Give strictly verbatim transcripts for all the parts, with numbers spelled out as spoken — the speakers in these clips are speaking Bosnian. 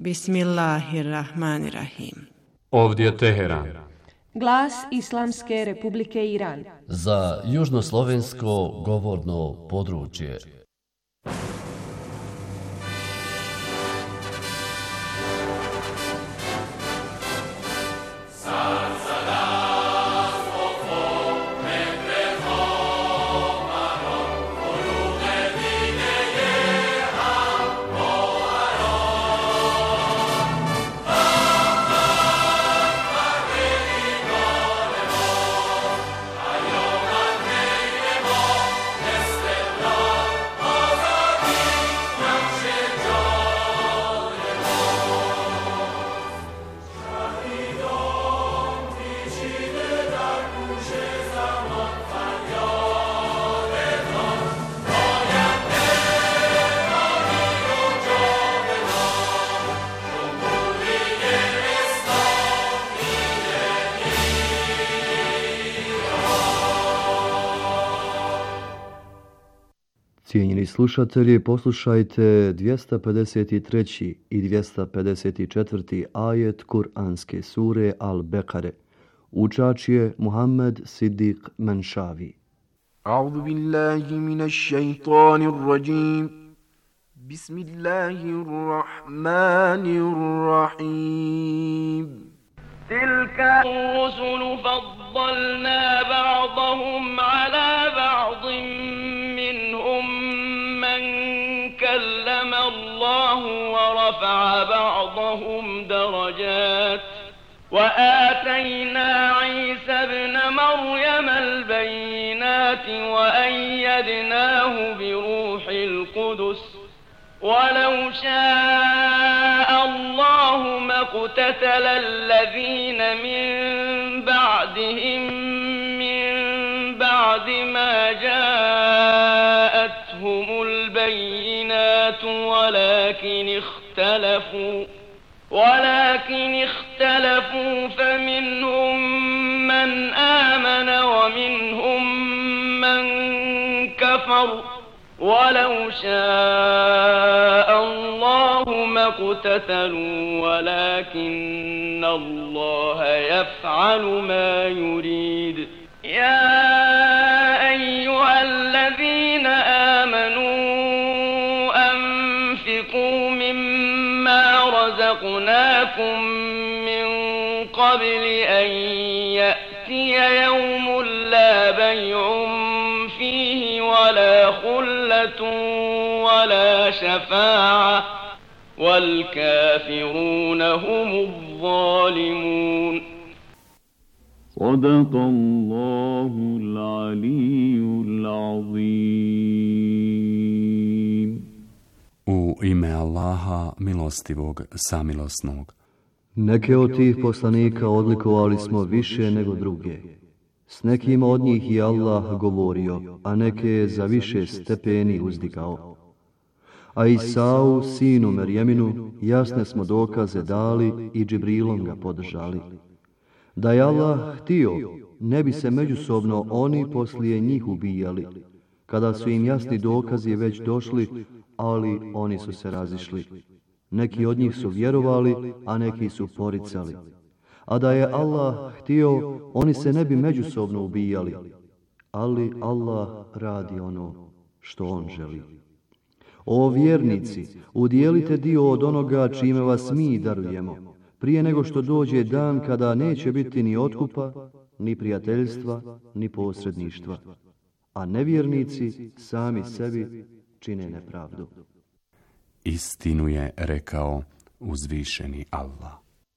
Bismillahirrahmanirrahim. Ovdje je Teheran. Glas Islamske Republike Iran. Za južnoslovensko govorno područje. Cijenjeni slušatelji, poslušajte dvjesto pedeset treći i dvjesto pedeset četvrti ajet Kur'anske sure Al-Bekare. Učač je Muhammed Siddiq Menšavi. A'udhu billahi minash shaitanir rajim. Bismillahirrahmanirrahim. Tilka rusulu faddalna ba'dahum ala ba'din minhum كلم الله ورفع بعضهم درجات وآتينا عيسى ابن مريم البينات وأيدناه بروح القدس ولو شاء الله ما اقتتل الذين من بعدهم من بعد ما جاءتهم البينات ولكن اختلفوا ولكن اختلفوا فمنهم من آمن ومنهم من كفر ولو شاء الله ما اقتتلوا ولكن الله يفعل ما يريد يا أيها الذين آمنوا أنفقوا مما رزقناكم من قبل أن يأتي يوم لا بيع فيه ولا خلة ولا شفاعة والكافرون هم الظالمون. صدق الله العلي العظيم. U ime Allaha, milostivog, samilosnog. Neke od tih poslanika odlikovali smo više nego druge. S nekima od njih i Allah govorio, a neke je za više stepeni uzdigao. A Isau, sinu Merjeminu, jasne smo dokaze dali i Džibrilom ga podržali. Da je Allah htio, ne bi se međusobno oni poslije njih ubijali, kada su im jasni dokazi već došli, ali oni su se razišli. Neki od njih su vjerovali, a neki su poricali. A da je Allah htio, oni se ne bi međusobno ubijali, ali Allah radi ono što on želi. O vjernici, udjelite dio od onoga čime vas mi darujemo, prije nego što dođe dan kada neće biti ni otkupa, ni prijateljstva, ni posredništva. A nevjernici sami sebi čine nepravdu. Istinu je rekao uzvišeni Allah.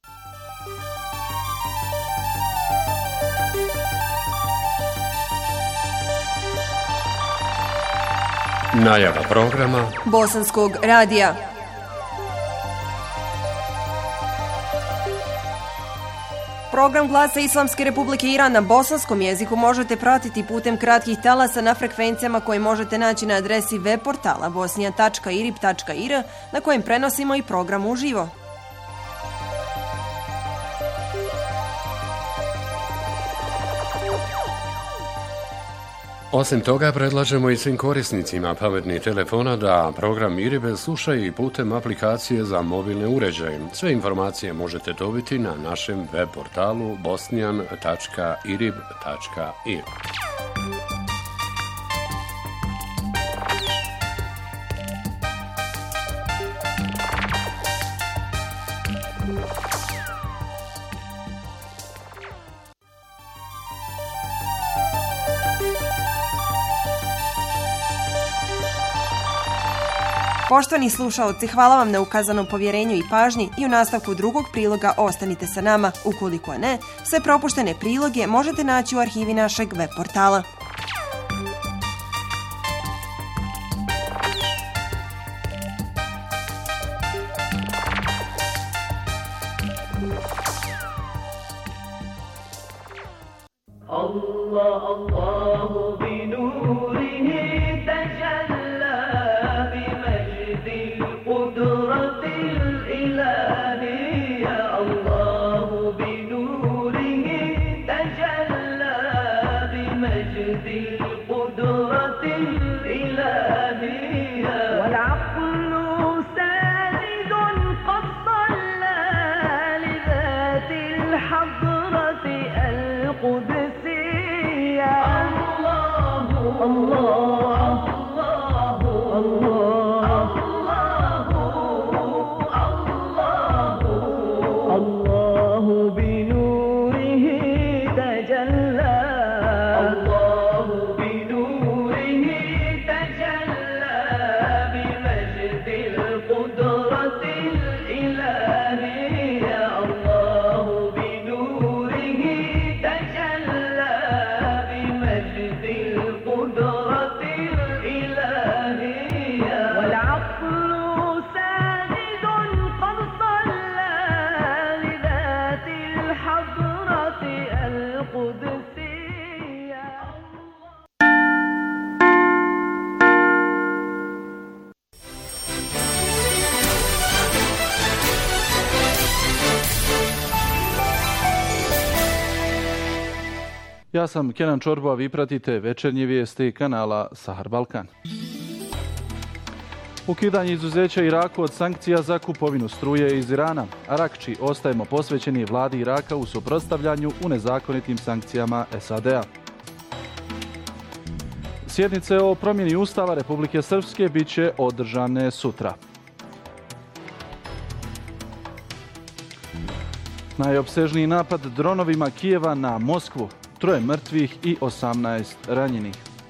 Najava programa Bosanskog radija. Program Glasa Islamske Republike Iran na bosanskom jeziku možete pratiti putem kratkih talasa na frekvencijama koje možete naći na adresi web portala bosnija tačka irib tačka ir na kojem prenosimo i program uživo. Osim toga, predlažemo i svim korisnicima pametnih telefona da program IRIB slušaju i putem aplikacije za mobilne uređaje. Sve informacije možete dobiti na našem web portalu bosnijan tačka irib tačka ir. Poštovani slušaoci, hvala vam na ukazanom povjerenju i pažnji i u nastavku drugog priloga ostanite sa nama. Ukoliko ne, sve propuštene priloge možete naći u arhivi našeg web portala. Allah, Allahu bi nurihi tajalla Ja sam Kenan Čorbo, a vi pratite večernje vijesti kanala Sahar Balkan. Ukidanje izuzeća Iraku od sankcija za kupovinu struje iz Irana. Arakči, ostajemo posvećeni vladi Iraka u suprotstavljanju u nezakonitim sankcijama S A D-a. Sjednice o promjeni Ustava Republike Srpske bit će održane sutra. Najopsežniji napad dronovima Kijeva na Moskvu. Troje mrtvih i osamnaest ranjenih.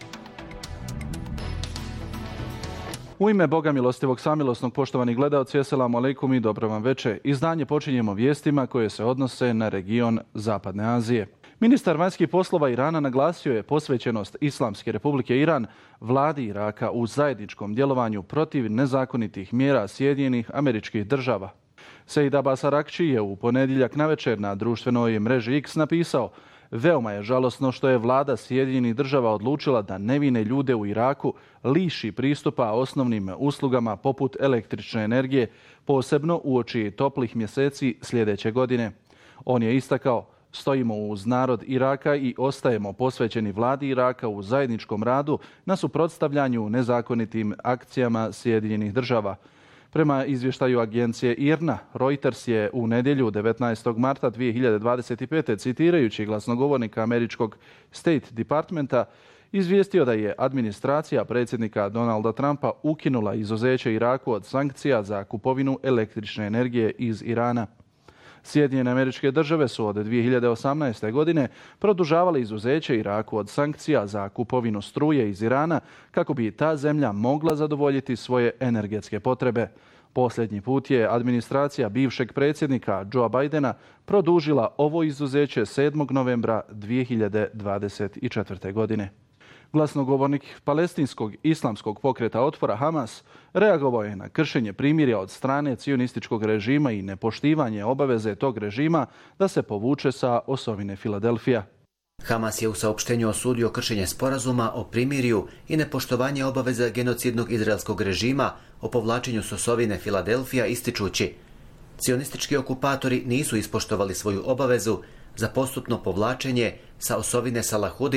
U ime Boga milostivog samilosnog, poštovani gledaoci, eselamu alejkum i dobro vam veče. Izdanje počinjemo vijestima koje se odnose na region Zapadne Azije. Ministar vanjskih poslova Irana naglasio je posvećenost Islamske Republike Iran vladi Iraka u zajedničkom djelovanju protiv nezakonitih mjera Sjedinjenih Američkih Država. Sejid Abbas Arakči je u ponedjeljak navečer na društvenoj mreži X napisao: veoma je žalosno što je vlada Sjedinjenih Država odlučila da nevine ljude u Iraku liši pristupa osnovnim uslugama poput električne energije, posebno uoči toplih mjeseci sljedeće godine. On je istakao: stojimo uz narod Iraka i ostajemo posvećeni vladi Iraka u zajedničkom radu na suprotstavljanju nezakonitim akcijama Sjedinjenih Država. Prema izvještaju agencije I R N A, Reuters je u nedjelju devetnaestog marta dvije hiljade dvadeset pete. citirajući glasnogovornika američkog State Departmenta izvijestio da je administracija predsjednika Donalda Trumpa ukinula izuzeće Iraku od sankcija za kupovinu električne energije iz Irana. Sjedinjene Američke Države su od dvije hiljade osamnaeste. godine produžavale izuzeće Iraku od sankcija za kupovinu struje iz Irana kako bi ta zemlja mogla zadovoljiti svoje energetske potrebe. Posljednji put je administracija bivšeg predsjednika Joea Bidena produžila ovo izuzeće sedmog novembra dvije hiljade dvadeset četvrte. godine. Glasnogovornik palestinskog islamskog pokreta otpora Hamas reagovao je na kršenje primirja od strane cionističkog režima i nepoštivanje obaveze tog režima da se povuče sa osovine Filadelfija. Hamas je u saopštenju osudio kršenje sporazuma o primirju i nepoštovanje obaveza genocidnog izraelskog režima o povlačenju s osovine Filadelfija, ističući: cionistički okupatori nisu ispoštovali svoju obavezu za postupno povlačenje sa osovine Salahudin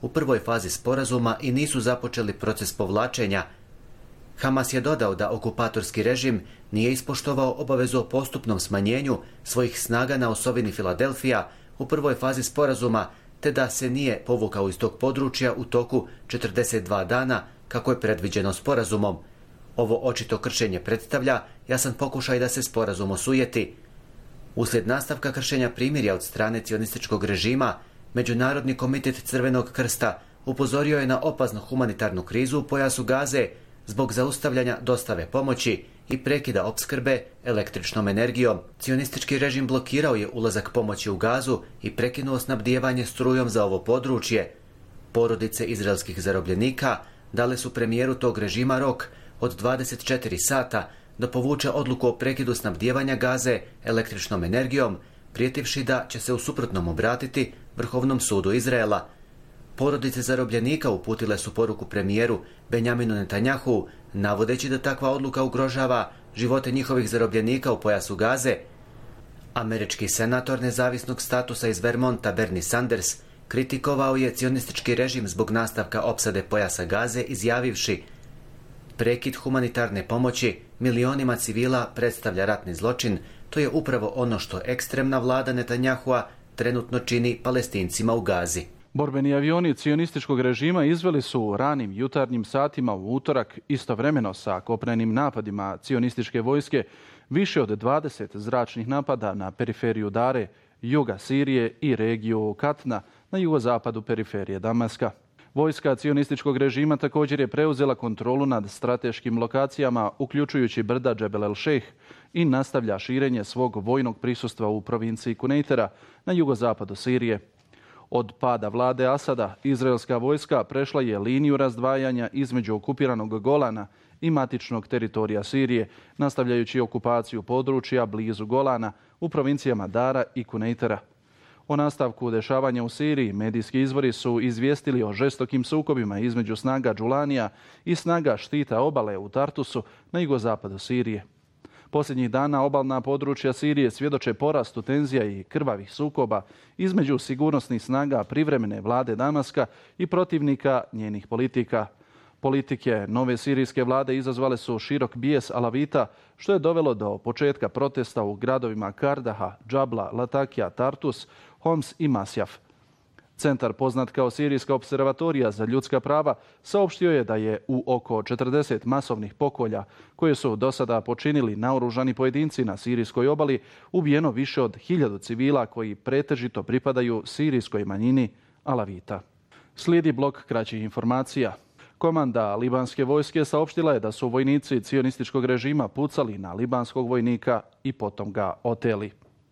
u prvoj fazi sporazuma i nisu započeli proces povlačenja. Hamas je dodao da okupatorski režim nije ispoštovao obavezu o postupnom smanjenju svojih snaga na osovini Filadelfija u prvoj fazi sporazuma, te da se nije povukao iz tog područja u toku četrdeset dva dana kako je predviđeno sporazumom. Ovo očito kršenje predstavlja jasan pokušaj da se sporazum osujeti. Uslijed nastavka kršenja primirja od strane cionističkog režima, Međunarodni komitet Crvenog krsta upozorio je na opasnu humanitarnu krizu u pojasu Gaze zbog zaustavljanja dostave pomoći i prekida opskrbe električnom energijom. Cionistički režim blokirao je ulazak pomoći u Gazu i prekinuo snabdijevanje strujom za ovo područje. Porodice izraelskih zarobljenika dale su premijeru tog režima rok od dvadeset četiri sata da povuče odluku o prekidu snabdijevanja Gaze električnom energijom, prijetivši da će se u suprotnom obratiti Vrhovnom sudu Izraela. Porodice zarobljenika uputile su poruku premijeru Benjaminu Netanjahu, navodeći da takva odluka ugrožava živote njihovih zarobljenika u pojasu Gaze. Američki senator nezavisnog statusa iz Vermonta Bernie Sanders kritikovao je cionistički režim zbog nastavka opsade pojasa Gaze, izjavivši: prekid humanitarne pomoći milionima civila predstavlja ratni zločin. To je upravo ono što ekstremna vlada Netanjahua trenutno čini Palestincima u Gazi. Borbeni avioni cionističkog režima izveli su u ranim jutarnjim satima u utorak istovremeno sa kopnenim napadima cionističke vojske više od dvadeset zračnih napada na periferiju Dare, juga Sirije i regiju Katna na jugozapadu periferije Damaska. Vojska cionističkog režima također je preuzela kontrolu nad strateškim lokacijama, uključujući brda Džebel el Šejh, i nastavlja širenje svog vojnog prisustva u provinciji Kunejtera na jugozapadu Sirije. Od pada vlade Asada, izraelska vojska prešla je liniju razdvajanja između okupiranog Golana i matičnog teritorija Sirije, nastavljajući okupaciju područja blizu Golana u provincijama Dara i Kunejtera. O nastavku dešavanja u Siriji medijski izvori su izvijestili o žestokim sukobima između snaga Džulanija i snaga štita obale u Tartusu na jugozapadu Sirije. Posljednjih dana obalna područja Sirije svjedoče porastu tenzija i krvavih sukoba između sigurnosnih snaga privremene vlade Damaska i protivnika njenih politika. Politike nove sirijske vlade izazvale su širok bijes Alavita, što je dovelo do početka protesta u gradovima Kardaha, Džabla, Latakija, Tartus, Homs i Masjaf. Centar poznat kao Sirijska observatorija za ljudska prava saopštio je da je u oko četrdeset masovnih pokolja koje su do sada počinili naoružani pojedinci na sirijskoj obali ubijeno više od hiljadu civila koji pretežito pripadaju sirijskoj manjini Alavita. Slijedi blok kraćih informacija. Komanda libanske vojske saopštila je da su vojnici cionističkog režima pucali na libanskog vojnika i potom ga oteli.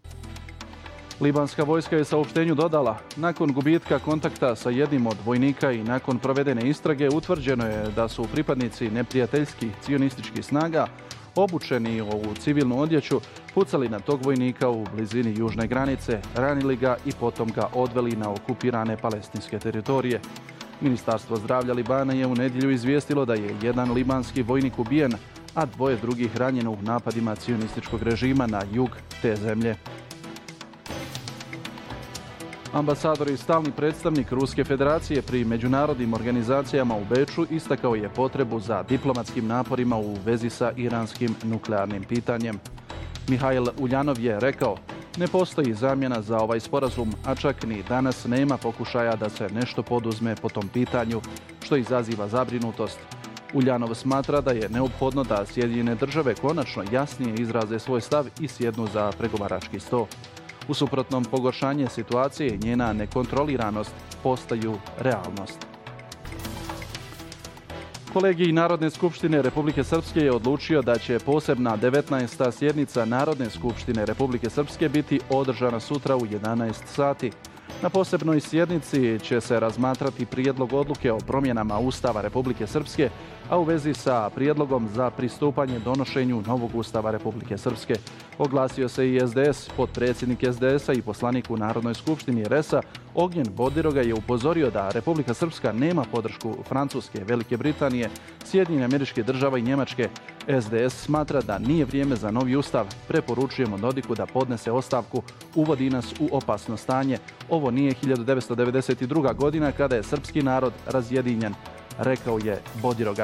Libanska vojska je saopštenju dodala: nakon gubitka kontakta sa jednim od vojnika i nakon provedene istrage utvrđeno je da su pripadnici neprijateljskih cionističkih snaga obučeni u civilnu odjeću pucali na tog vojnika u blizini južne granice, ranili ga i potom ga odveli na okupirane palestinske teritorije. Ministarstvo zdravlja Libana je u nedjelju izvijestilo da je jedan libanski vojnik ubijen, a dvoje drugih ranjeno u napadima cionističkog režima na jug te zemlje. Ambasador i stalni predstavnik Ruske federacije pri međunarodnim organizacijama u Beču istakao je potrebu za diplomatskim naporima u vezi sa iranskim nuklearnim pitanjem. Mihail Uljanov je rekao: ne postoji zamjena za ovaj sporazum, a čak ni danas nema pokušaja da se nešto poduzme po tom pitanju, što izaziva zabrinutost. Uljanov smatra da je neophodno da Sjedinjene države konačno jasnije izraze svoj stav i sjednu za pregovarački sto. U suprotnom, pogoršanje situacije i njena nekontroliranost postaju realnost. Kolegij Narodne skupštine Republike Srpske je odlučio da će posebna devetnaesta sjednica Narodne skupštine Republike Srpske biti održana sutra u jedanaest sati. Na posebnoj sjednici će se razmatrati prijedlog odluke o promjenama Ustava Republike Srpske, a u vezi sa prijedlogom za pristupanje donošenju novog Ustava Republike Srpske. Oglasio se i es de es, potpredsjednik es de esa i poslanik u Narodnoj skupštini er es a Ognjen Bodiroga je upozorio da Republika Srpska nema podršku Francuske, Velike Britanije, Sjedinjenih Američkih Država i Njemačke. S D S smatra da nije vrijeme za novi ustav. Preporučujemo Dodiku da podnese ostavku. Uvodi nas u opasno stanje. Ovo nije hiljadu devetsto devedeset druga. godina kada je srpski narod razjedinjen, rekao je Bodiroga.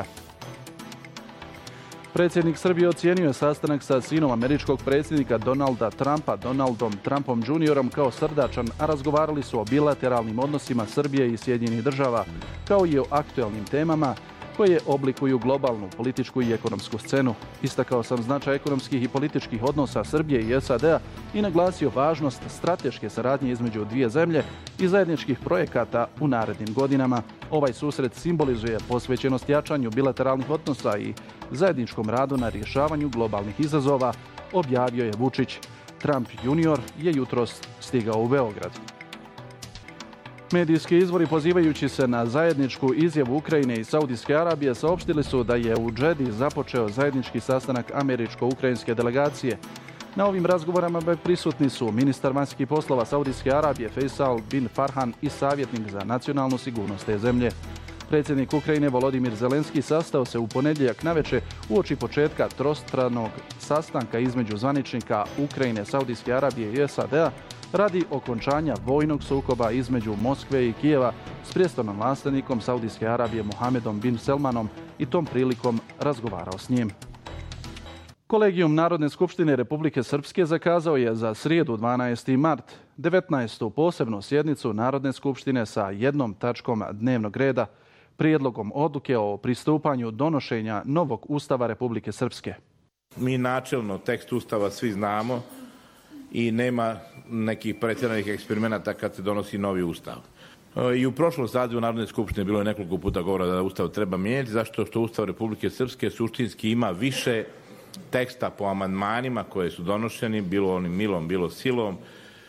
Predsjednik Srbije ocijenio je sastanak sa sinom američkog predsjednika Donalda Trumpa, Donaldom Trumpom juniorom kao srdačan, a razgovarali su o bilateralnim odnosima Srbije i Sjedinjenih Država, kao i o aktuelnim temama koje oblikuju globalnu političku i ekonomsku scenu. Istakao sam značaj ekonomskih i političkih odnosa Srbije i S A D-a i naglasio važnost strateške saradnje između dvije zemlje i zajedničkih projekata u narednim godinama. Ovaj susret simbolizuje posvećenost jačanju bilateralnih odnosa i zajedničkom radu na rješavanju globalnih izazova, objavio je Vučić. Trump junior je jutros stigao u Beograd. Medijski izvori, pozivajući se na zajedničku izjavu Ukrajine i Saudijske Arabije, saopštili su da je u Džedi započeo zajednički sastanak američko-ukrajinske delegacije. Na ovim razgovorima prisutni su ministar vanjskih poslova Saudijske Arabije Faisal bin Farhan i savjetnik za nacionalnu sigurnost te zemlje. Predsjednik Ukrajine Volodimir Zelenski sastao se u ponedjeljak navečer uoči početka trostranog sastanka između zvaničnika Ukrajine, Saudijske Arabije i S A D-a radi okončanja vojnog sukoba između Moskve i Kijeva s prijestolnim nasljednikom Saudijske Arabije Mohamedom bin Selmanom i tom prilikom razgovarao s njim. Kolegijum Narodne skupštine Republike Srpske zakazao je za srijedu dvanaesti mart devetnaestu posebnu sjednicu Narodne skupštine sa jednom tačkom dnevnog reda, prijedlogom odluke o pristupanju donošenja novog Ustava Republike Srpske. Mi načelno tekst Ustava svi znamo i nema nekih pretjeranih eksperimenata kad se donosi novi Ustav. I u prošlom sazivu Narodne skupštine bilo je nekoliko puta govora da Ustav treba mijenjati, zašto što Ustav Republike Srpske suštinski ima više teksta po amandmanima koje su donošeni, bilo onim milom, bilo silom,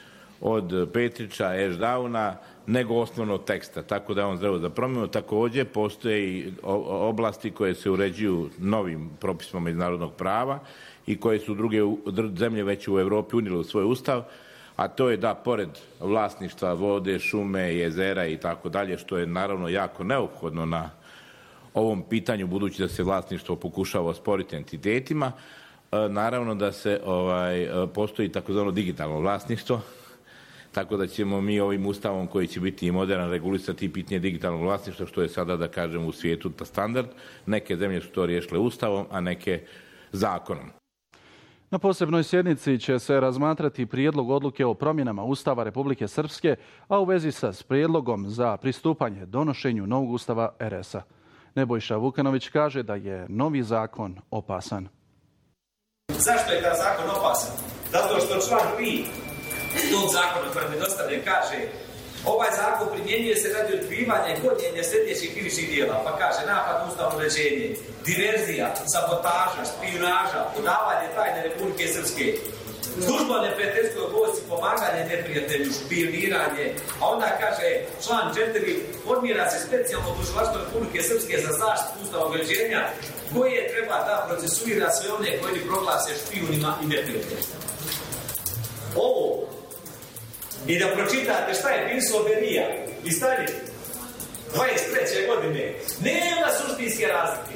od Petrića, Ešdauna, nego osnovnog teksta, tako da je on zdravo za promjenu. Također postoje i oblasti koje se uređuju novim propisima međunarodnog prava i koje su druge zemlje već u Europi unijele u svoj ustav, a to je da pored vlasništva vode, šume, jezera i tako dalje, što je naravno jako neophodno na ovom pitanju, budući da se vlasništvo pokušava osporiti entitetima, naravno da se ovaj, postoji takozvano digitalno vlasništvo, tako da ćemo mi ovim ustavom koji će biti i modern regulisati pitanje digitalnog vlasništva, što je sada, da kažem, u svijetu ta standard. Neke zemlje su to riješile ustavom, a neke zakonom. Na posebnoj sjednici će se razmatrati prijedlog odluke o promjenama Ustava Republike Srpske, a u vezi sa prijedlogom za pristupanje donošenju novog Ustava R S-a. Nebojša Vukanović kaže da je novi zakon opasan. Zašto je taj zakon opasan? Zato što član tri tog zakona koji mi dostavljen kaže: ovaj zakon primjenjuje se radi otkrivanja i gonjenja sljedećih krivičnih dijela, pa kaže napad na ustavno uređenje, diverzija, sabotaža, špijunaža, podavanje tajne Republike Srpske, služba neprijateljskoj vojsci, pomaganje neprijatelju, špijuniranje, a onda kaže član četiri: formira se specijalno tužilaštvo Republike Srpske za zaštitu ustavnog uređenja koje treba da procesuira sve one koji proglase špijunima i neprijateljima. Ovo i da pročitate šta je pisao Berija i Stalin dvadeset treće godine, nema suštinske razlike.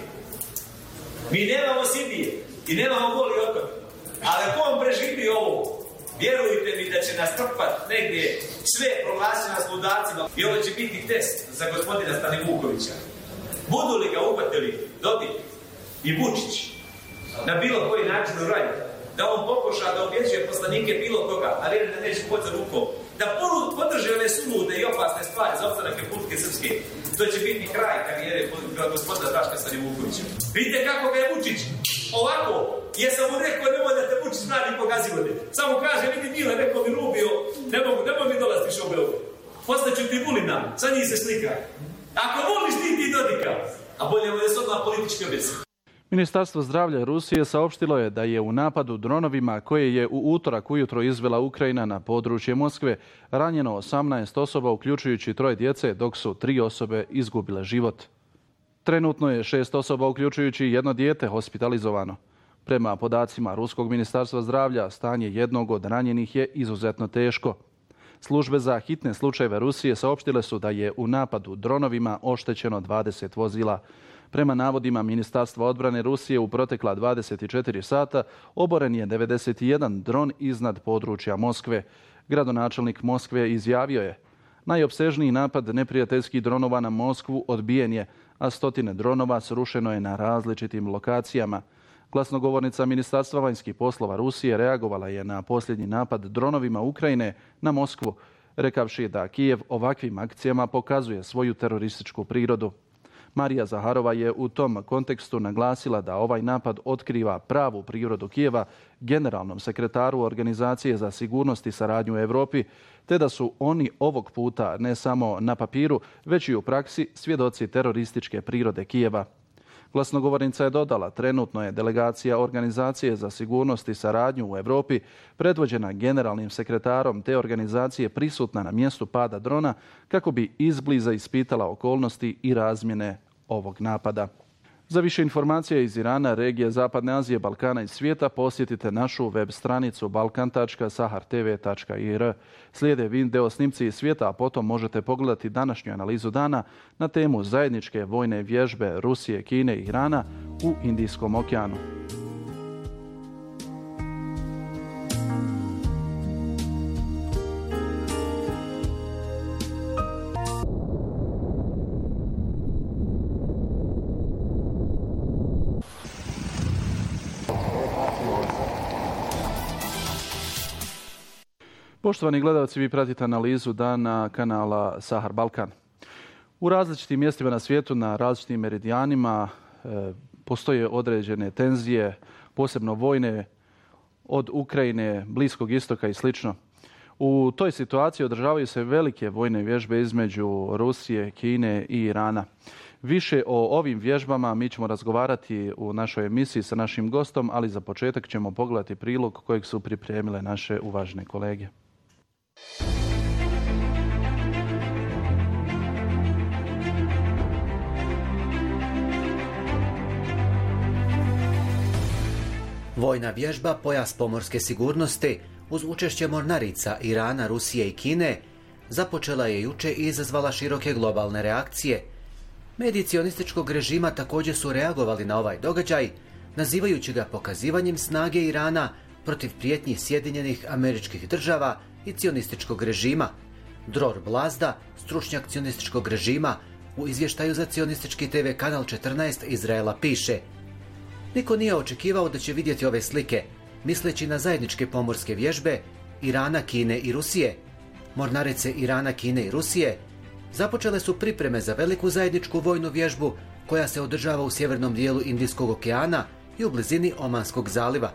Mi nemamo Sibije i nemamo Goli otok, ali ako on preživi ovo, vjerujte mi da će nas trpat negdje sve proglasiti nas ludacima i ovo će biti test za gospodina Stanivukovića. Budu li ga uhvatili Dodik i Vučić na bilo koji način u raju, da on pokuša da objeđuje poslanike bilo koga, ali da neće poći za rukom, da podrži ove sulude i opasne stvari za opstanak Republike Srpske, to će biti kraj karijere gospodina Draška Stanivukovića. Vidite kako ga je Vučić ovako, jesam mu rekao nemoj da te Vučić mladi pokazivode. Samo kaže, vidi Mila, neko mi rubio, ne mogu, nemoj mi dolaz više u Beograd. Postaću ti Vulina, sa njih se slika. Ako voliš ti ti Dodika, a bolje mu je s odmah politički objesi. Ministarstvo zdravlja Rusije saopštilo je da je u napadu dronovima koje je u utorak ujutro izvela Ukrajina na područje Moskve ranjeno osamnaest osoba, uključujući troje djece, dok su tri osobe izgubile život. Trenutno je šest osoba, uključujući jedno dijete, hospitalizovano. Prema podacima Ruskog ministarstva zdravlja, stanje jednog od ranjenih je izuzetno teško. Službe za hitne slučajeve Rusije saopštile su da je u napadu dronovima oštećeno dvadeset vozila. Prema navodima Ministarstva odbrane Rusije u protekla dvadeset četiri sata oboren je devedeset jedan dron iznad područja Moskve. Gradonačelnik Moskve izjavio je: najopsežniji napad neprijateljskih dronova na Moskvu odbijen je, a stotine dronova srušeno je na različitim lokacijama. Glasnogovornica Ministarstva vanjskih poslova Rusije reagovala je na posljednji napad dronovima Ukrajine na Moskvu, rekavši da Kijev ovakvim akcijama pokazuje svoju terorističku prirodu. Marija Zaharova je u tom kontekstu naglasila da ovaj napad otkriva pravu prirodu Kijeva generalnom sekretaru Organizacije za sigurnost i saradnju u Europi, te da su oni ovog puta ne samo na papiru, već i u praksi svjedoci terorističke prirode Kijeva. Glasnogovornica je dodala, trenutno je delegacija Organizacije za sigurnost i saradnju u Europi, predvođena generalnim sekretarom te organizacije, prisutna na mjestu pada drona kako bi izbliza ispitala okolnosti i razmjene ovog napada. Za više informacija iz Irana, regije Zapadne Azije, Balkana i svijeta posjetite našu web stranicu balkan tačka sahar t v tačka i r. Slijede video snimci iz svijeta, a potom možete pogledati današnju analizu dana na temu zajedničke vojne vježbe Rusije, Kine i Irana u Indijskom okeanu. Poštovani gledalci, vi pratite analizu dana kanala Sahar Balkan. U različitim mjestima na svijetu, na različitim meridijanima, e, postoje određene tenzije, posebno vojne, od Ukrajine, Bliskog istoka i slično. U toj situaciji održavaju se velike vojne vježbe između Rusije, Kine i Irana. Više o ovim vježbama mi ćemo razgovarati u našoj emisiji sa našim gostom, ali za početak ćemo pogledati prilog kojeg su pripremile naše uvažene kolege. Vojna vježba Pojas pomorske sigurnosti uz učešće mornarica Irana, Rusije i Kine započela je juče i izazvala široke globalne reakcije. Mediji cionističkog režima također su reagovali na ovaj događaj, nazivajući ga pokazivanjem snage Irana protiv prijetnji Sjedinjenih Američkih Država i cionističkog režima. Dror Blazda, stručnjak cionističkog režima, u izvještaju za cionistički te ve kanal četrnaest Izraela piše: niko nije očekivao da će vidjeti ove slike, misleći na zajedničke pomorske vježbe Irana, Kine i Rusije. Mornarice Irana, Kine i Rusije započele su pripreme za veliku zajedničku vojnu vježbu koja se održava u sjevernom dijelu Indijskog okeana i u blizini Omanskog zaliva.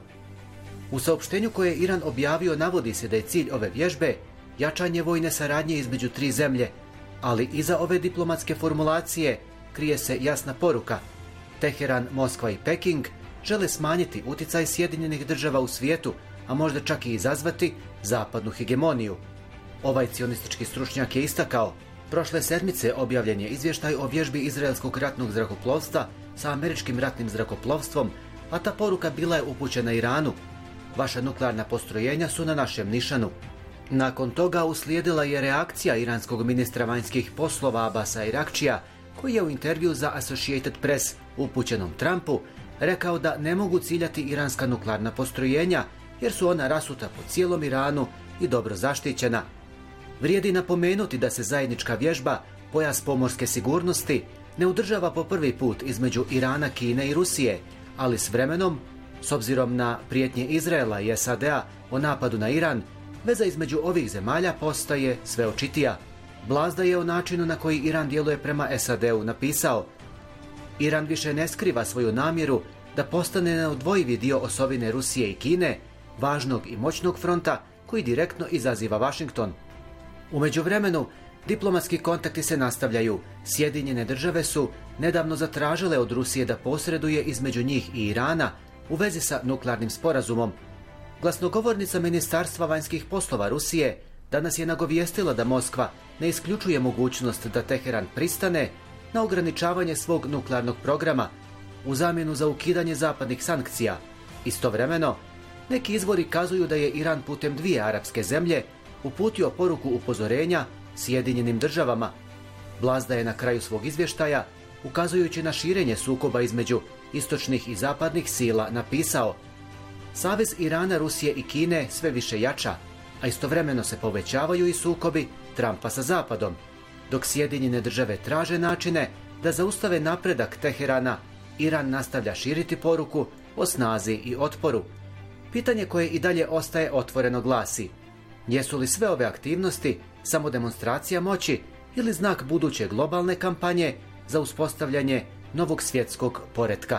U saopštenju koje je Iran objavio navodi se da je cilj ove vježbe jačanje vojne saradnje između tri zemlje, ali iza ove diplomatske formulacije krije se jasna poruka. Teheran, Moskva i Peking žele smanjiti utjecaj Sjedinjenih Država u svijetu, a možda čak i izazvati zapadnu hegemoniju. Ovaj cionistički stručnjak je istakao: prošle sedmice objavljen je izvještaj o vježbi izraelskog ratnog zrakoplovstva sa američkim ratnim zrakoplovstvom, a ta poruka bila je upućena Iranu. Vaša nuklearna postrojenja su na našem nišanu. Nakon toga uslijedila je reakcija iranskog ministra vanjskih poslova Abasa Irakčija, koji je u intervju za Associated Press upućenom Trumpu rekao da ne mogu ciljati iranska nuklearna postrojenja jer su ona rasuta po cijelom Iranu i dobro zaštićena. Vrijedi napomenuti da se zajednička vježba Pojas pomorske sigurnosti ne održava po prvi put između Irana, Kine i Rusije, ali s vremenom, s obzirom na prijetnje Izraela i es a de a o napadu na Iran, veza između ovih zemalja postaje sve očitija. Blazda je o načinu na koji Iran djeluje prema es a de u napisao: Iran više ne skriva svoju namjeru da postane neodvojivi dio osovine Rusije i Kine, važnog i moćnog fronta koji direktno izaziva Washington. U međuvremenu, diplomatski kontakti se nastavljaju. Sjedinjene Države su nedavno zatražile od Rusije da posreduje između njih i Irana u vezi sa nuklearnim sporazumom. Glasnogovornica Ministarstva vanjskih poslova Rusije danas je nagovijestila da Moskva ne isključuje mogućnost da Teheran pristane na ograničavanje svog nuklearnog programa u zamjenu za ukidanje zapadnih sankcija. Istovremeno, neki izvori kazuju da je Iran putem dvije arapske zemlje uputio poruku upozorenja Sjedinjenim državama. Blazda je na kraju svog izvještaja, ukazujući na širenje sukoba između istočnih i zapadnih sila, napisao: Savez Irana, Rusije i Kine sve više jača, a istovremeno se povećavaju i sukobi Trumpa sa Zapadom, dok Sjedinjene države traže načine da zaustave napredak Teherana. Iran nastavlja širiti poruku o snazi i otporu. Pitanje koje i dalje ostaje otvoreno glasi: jesu li sve ove aktivnosti samo demonstracija moći ili znak buduće globalne kampanje za uspostavljanje novog svjetskog poretka?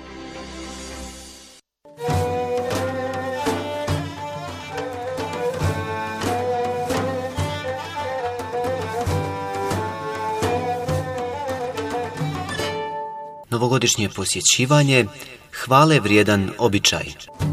Novogodišnje posjećivanje, hvale vrijedan običaj.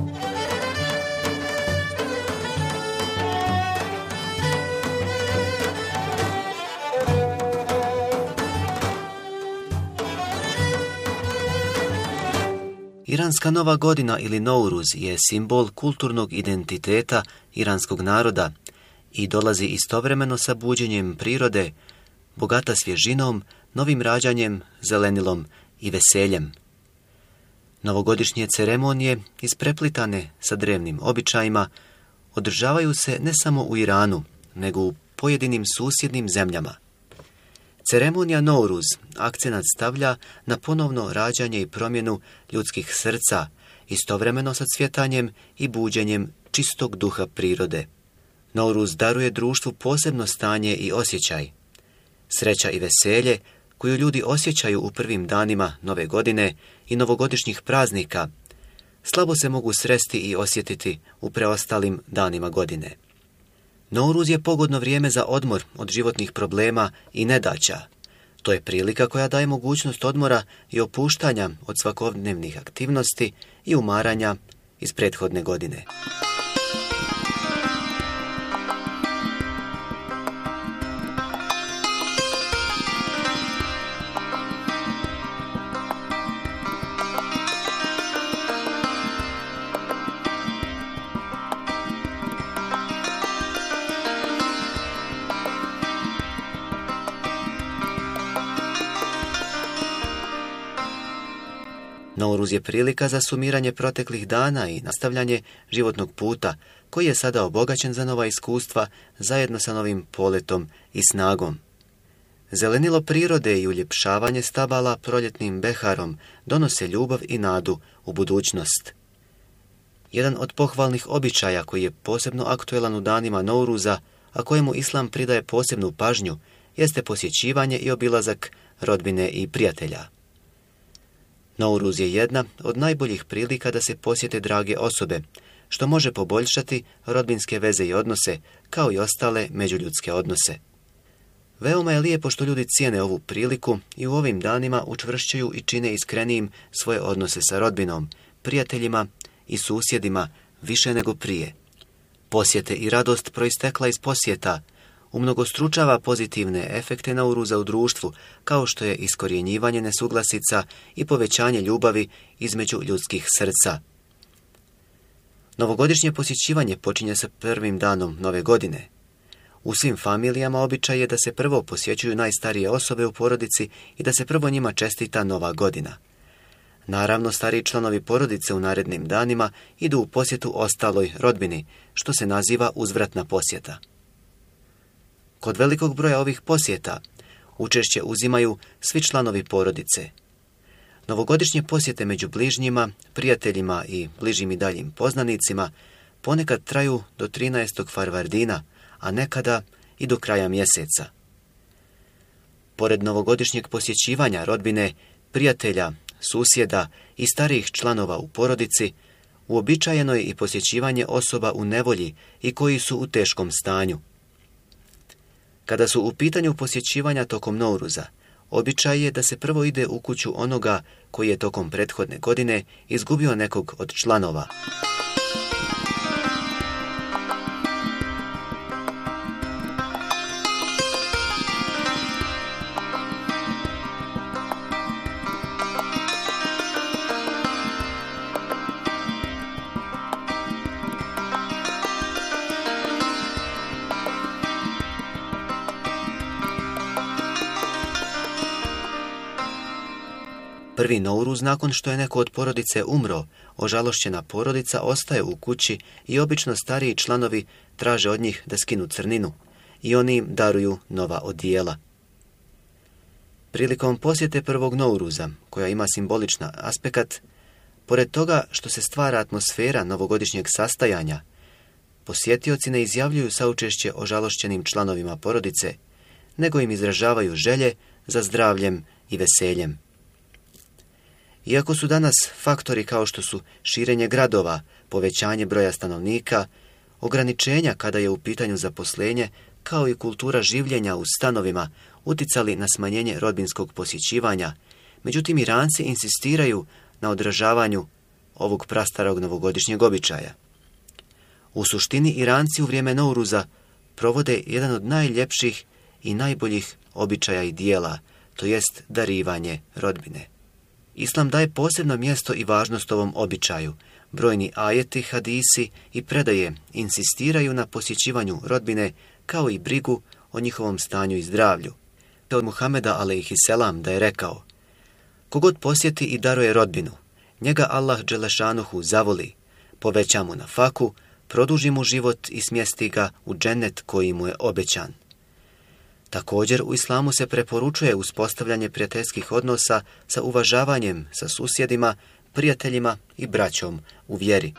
Iranska nova godina ili Nouruz je simbol kulturnog identiteta iranskog naroda i dolazi istovremeno sa buđenjem prirode, bogata svježinom, novim rađanjem, zelenilom i veseljem. Novogodišnje ceremonije, ispreplitane sa drevnim običajima, održavaju se ne samo u Iranu, nego u pojedinim susjednim zemljama. Ceremonija Nouruz akcenat stavlja na ponovno rađanje i promjenu ljudskih srca, istovremeno sa cvjetanjem i buđenjem čistog duha prirode. Nouruz daruje društvu posebno stanje i osjećaj. Sreća i veselje koju ljudi osjećaju u prvim danima nove godine i novogodišnjih praznika, slabo se mogu sresti i osjetiti u preostalim danima godine. Nouruz je pogodno vrijeme za odmor od životnih problema i nedaća. To je prilika koja daje mogućnost odmora i opuštanja od svakodnevnih aktivnosti i umaranja iz prethodne godine. Nouruz je prilika za sumiranje proteklih dana i nastavljanje životnog puta, koji je sada obogaćen za nova iskustva zajedno sa novim poletom i snagom. Zelenilo prirode i uljepšavanje stabala proljetnim beharom donose ljubav i nadu u budućnost. Jedan od pohvalnih običaja koji je posebno aktuelan u danima Nouruza, a kojemu islam pridaje posebnu pažnju, jeste posjećivanje i obilazak rodbine i prijatelja. Nouruz je jedna od najboljih prilika da se posjete drage osobe, što može poboljšati rodbinske veze i odnose, kao i ostale međuljudske odnose. Veoma je lijepo što ljudi cijene ovu priliku i u ovim danima učvršćuju i čine iskrenijim svoje odnose sa rodbinom, prijateljima i susjedima više nego prije. Posjete i radost proistekla iz posjeta umnogostručava pozitivne efekte Nouruza u društvu, kao što je iskorjenjivanje nesuglasica i povećanje ljubavi između ljudskih srca. Novogodišnje posjećivanje počinje sa prvim danom nove godine. U svim familijama običaj je da se prvo posjećuju najstarije osobe u porodici i da se prvo njima čestita nova godina. Naravno, stariji članovi porodice u narednim danima idu u posjetu ostaloj rodbini, što se naziva uzvratna posjeta. Kod velikog broja ovih posjeta učešće uzimaju svi članovi porodice. Novogodišnje posjete među bližnjima, prijateljima i bližim i daljim poznanicima ponekad traju do trinaestog Farvardina, a nekada i do kraja mjeseca. Pored novogodišnjeg posjećivanja rodbine, prijatelja, susjeda i starijih članova u porodici, uobičajeno je i posjećivanje osoba u nevolji i koji su u teškom stanju. Kada su u pitanju posjećivanja tokom Nouruza, običaj je da se prvo ide u kuću onoga koji je tokom prethodne godine izgubio nekog od članova. Prvi Nouruz nakon što je neko od porodice umro, ožalošćena porodica ostaje u kući i obično stariji članovi traže od njih da skinu crninu i oni im daruju nova odijela. Prilikom posjete prvog Nouruza, koja ima simbolična aspekt, pored toga što se stvara atmosfera novogodišnjeg sastajanja, posjetioci ne izjavljuju saučešće ožalošćenim članovima porodice, nego im izražavaju želje za zdravljem i veseljem. Iako su danas faktori kao što su širenje gradova, povećanje broja stanovnika, ograničenja kada je u pitanju zaposlenje, kao i kultura življenja u stanovima uticali na smanjenje rodbinskog posjećivanja, međutim Iranci insistiraju na odražavanju ovog prastarog novogodišnjeg običaja. U suštini Iranci u vrijeme Nouruza provode jedan od najljepših i najboljih običaja i dijela, to jest darivanje rodbine. Islam daje posebno mjesto i važnost ovom običaju. Brojni ajeti, hadisi i predaje insistiraju na posjećivanju rodbine kao i brigu o njihovom stanju i zdravlju. Od Muhameda alejhiselam da je rekao: kogod posjeti i daruje rodbinu, njega Allah dželešanuhu zavoli, poveća mu na faku, produži mu život i smjesti ga u džennet koji mu je obećan. Također u islamu se preporučuje uspostavljanje prijateljskih odnosa sa uvažavanjem sa susjedima, prijateljima i braćom u vjeri.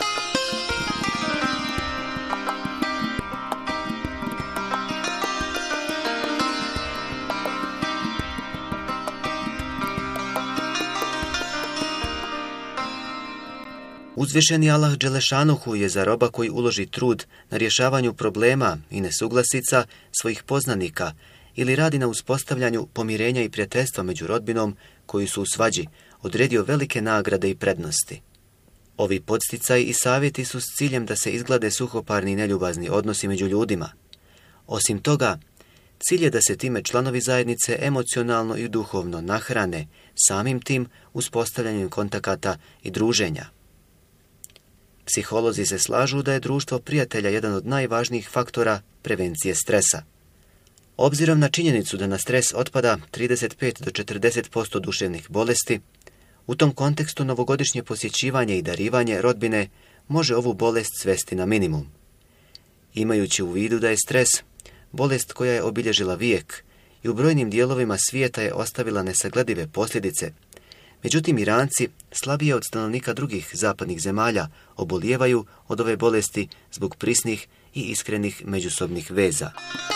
Uzvišeni Allah dželešanuhu je za roba koji uloži trud na rješavanju problema i nesuglasica svojih poznanika ili radi na uspostavljanju pomirenja i prijateljstva među rodbinom koji su u svađi, odredio velike nagrade i prednosti. Ovi podsticaji i savjeti su s ciljem da se izglade suhoparni i neljubazni odnosi među ljudima. Osim toga, cilj je da se time članovi zajednice emocionalno i duhovno nahrane, samim tim uspostavljanjem kontakata i druženja. Psiholozi se slažu da je društvo prijatelja jedan od najvažnijih faktora prevencije stresa. Obzirom na činjenicu da na stres otpada trideset pet do četrdeset posto duševnih bolesti, u tom kontekstu novogodišnje posjećivanje i darivanje rodbine može ovu bolest svesti na minimum. Imajući u vidu da je stres bolest koja je obilježila vijek i u brojnim dijelovima svijeta je ostavila nesagledive posljedice, međutim Iranci, slabije od stanovnika drugih zapadnih zemalja, obolijevaju od ove bolesti zbog prisnih i iskrenih međusobnih veza.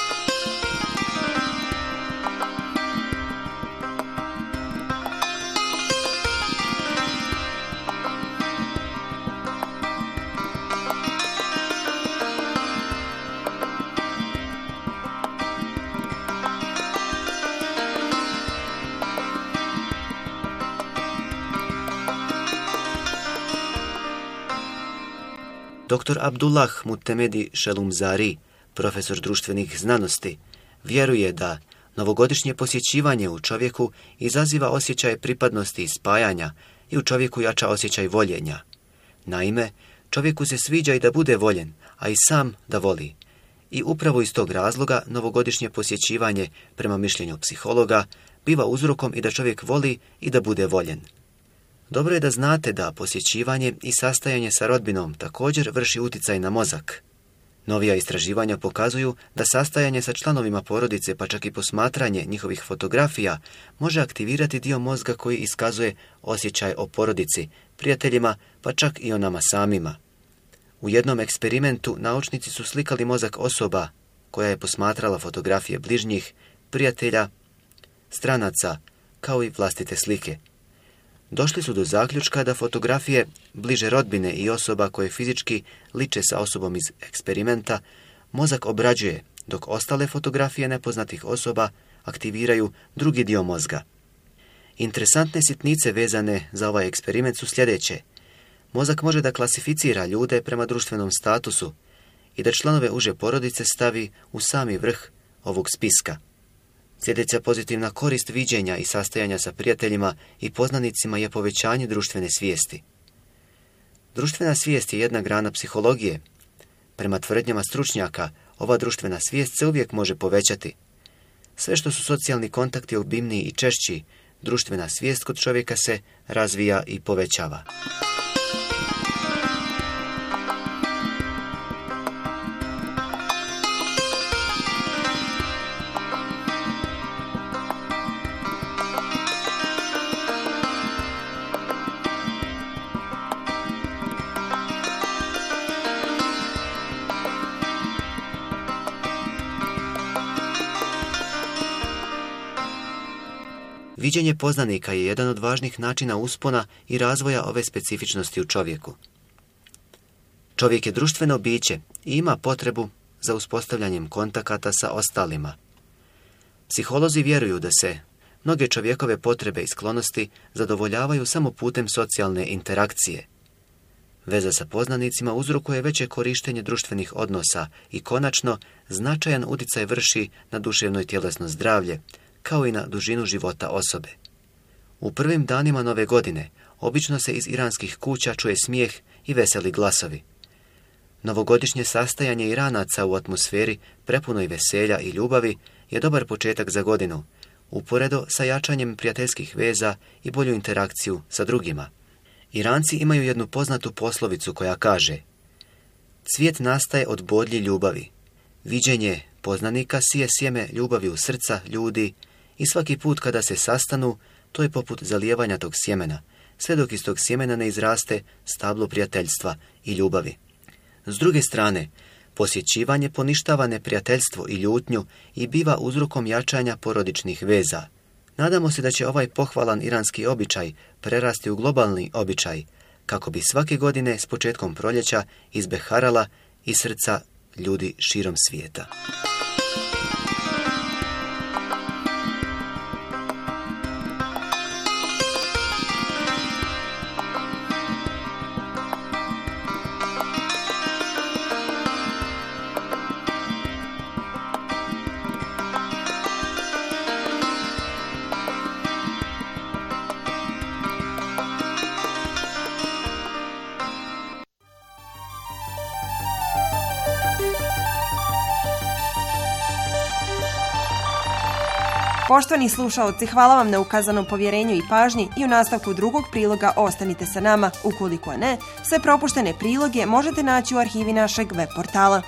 Doktor Abdullah Mutemedi Šelumzari, profesor društvenih znanosti, vjeruje da novogodišnje posjećivanje u čovjeku izaziva osjećaj pripadnosti i spajanja i u čovjeku jača osjećaj voljenja. Naime, čovjeku se sviđa i da bude voljen, a i sam da voli. I upravo iz tog razloga novogodišnje posjećivanje, prema mišljenju psihologa, biva uzrokom i da čovjek voli i da bude voljen. Dobro je da znate da posjećivanje i sastajanje sa rodbinom također vrši utjecaj na mozak. Novija istraživanja pokazuju da sastajanje sa članovima porodice, pa čak i posmatranje njihovih fotografija, može aktivirati dio mozga koji iskazuje osjećaj o porodici, prijateljima, pa čak i o nama samima. U jednom eksperimentu naučnici su slikali mozak osoba koja je posmatrala fotografije bližnjih, prijatelja, stranaca, kao i vlastite slike. Došli su do zaključka da fotografije bliže rodbine i osoba koje fizički liče sa osobom iz eksperimenta mozak obrađuje, dok ostale fotografije nepoznatih osoba aktiviraju drugi dio mozga. Interesantne sitnice vezane za ovaj eksperiment su sljedeće. Mozak može da klasificira ljude prema društvenom statusu i da članove uže porodice stavi u sami vrh ovog spiska. Sljedeća pozitivna korist viđenja i sastajanja sa prijateljima i poznanicima je povećanje društvene svijesti. Društvena svijest je jedna grana psihologije. Prema tvrdnjama stručnjaka, ova društvena svijest se uvijek može povećati. Sve što su socijalni kontakti obimniji i češći, društvena svijest kod čovjeka se razvija i povećava. Viđenje poznanika je jedan od važnih načina uspona i razvoja ove specifičnosti u čovjeku. Čovjek je društveno biće i ima potrebu za uspostavljanjem kontakata sa ostalima. Psiholozi vjeruju da se mnoge čovjekove potrebe i sklonosti zadovoljavaju samo putem socijalne interakcije. Veza sa poznanicima uzrokuje veće korištenje društvenih odnosa i konačno značajan utjecaj vrši na duševno i tjelesno zdravlje, kao i na dužinu života osobe. U prvim danima nove godine obično se iz iranskih kuća čuje smijeh i veseli glasovi. Novogodišnje sastajanje Iranaca u atmosferi prepunoj veselja i ljubavi je dobar početak za godinu, uporedo sa jačanjem prijateljskih veza i bolju interakciju sa drugima. Iranci imaju jednu poznatu poslovicu koja kaže: cvijet nastaje od bodlji ljubavi. Viđenje poznanika sije sjeme ljubavi u srca ljudi i svaki put kada se sastanu, to je poput zalijevanja tog sjemena, sve dok iz tog sjemena ne izraste stablo prijateljstva i ljubavi. S druge strane, posjećivanje poništava neprijateljstvo i ljutnju i biva uzrokom jačanja porodičnih veza. Nadamo se da će ovaj pohvalan iranski običaj prerasti u globalni običaj, kako bi svake godine s početkom proljeća izbeharala iz srca ljudi širom svijeta. Poštovani slušaoci, hvala vam na ukazanom povjerenju i pažnji i u nastavku drugog priloga ostanite sa nama. Ukoliko ne, sve propuštene priloge možete naći u arhivi našeg web portala.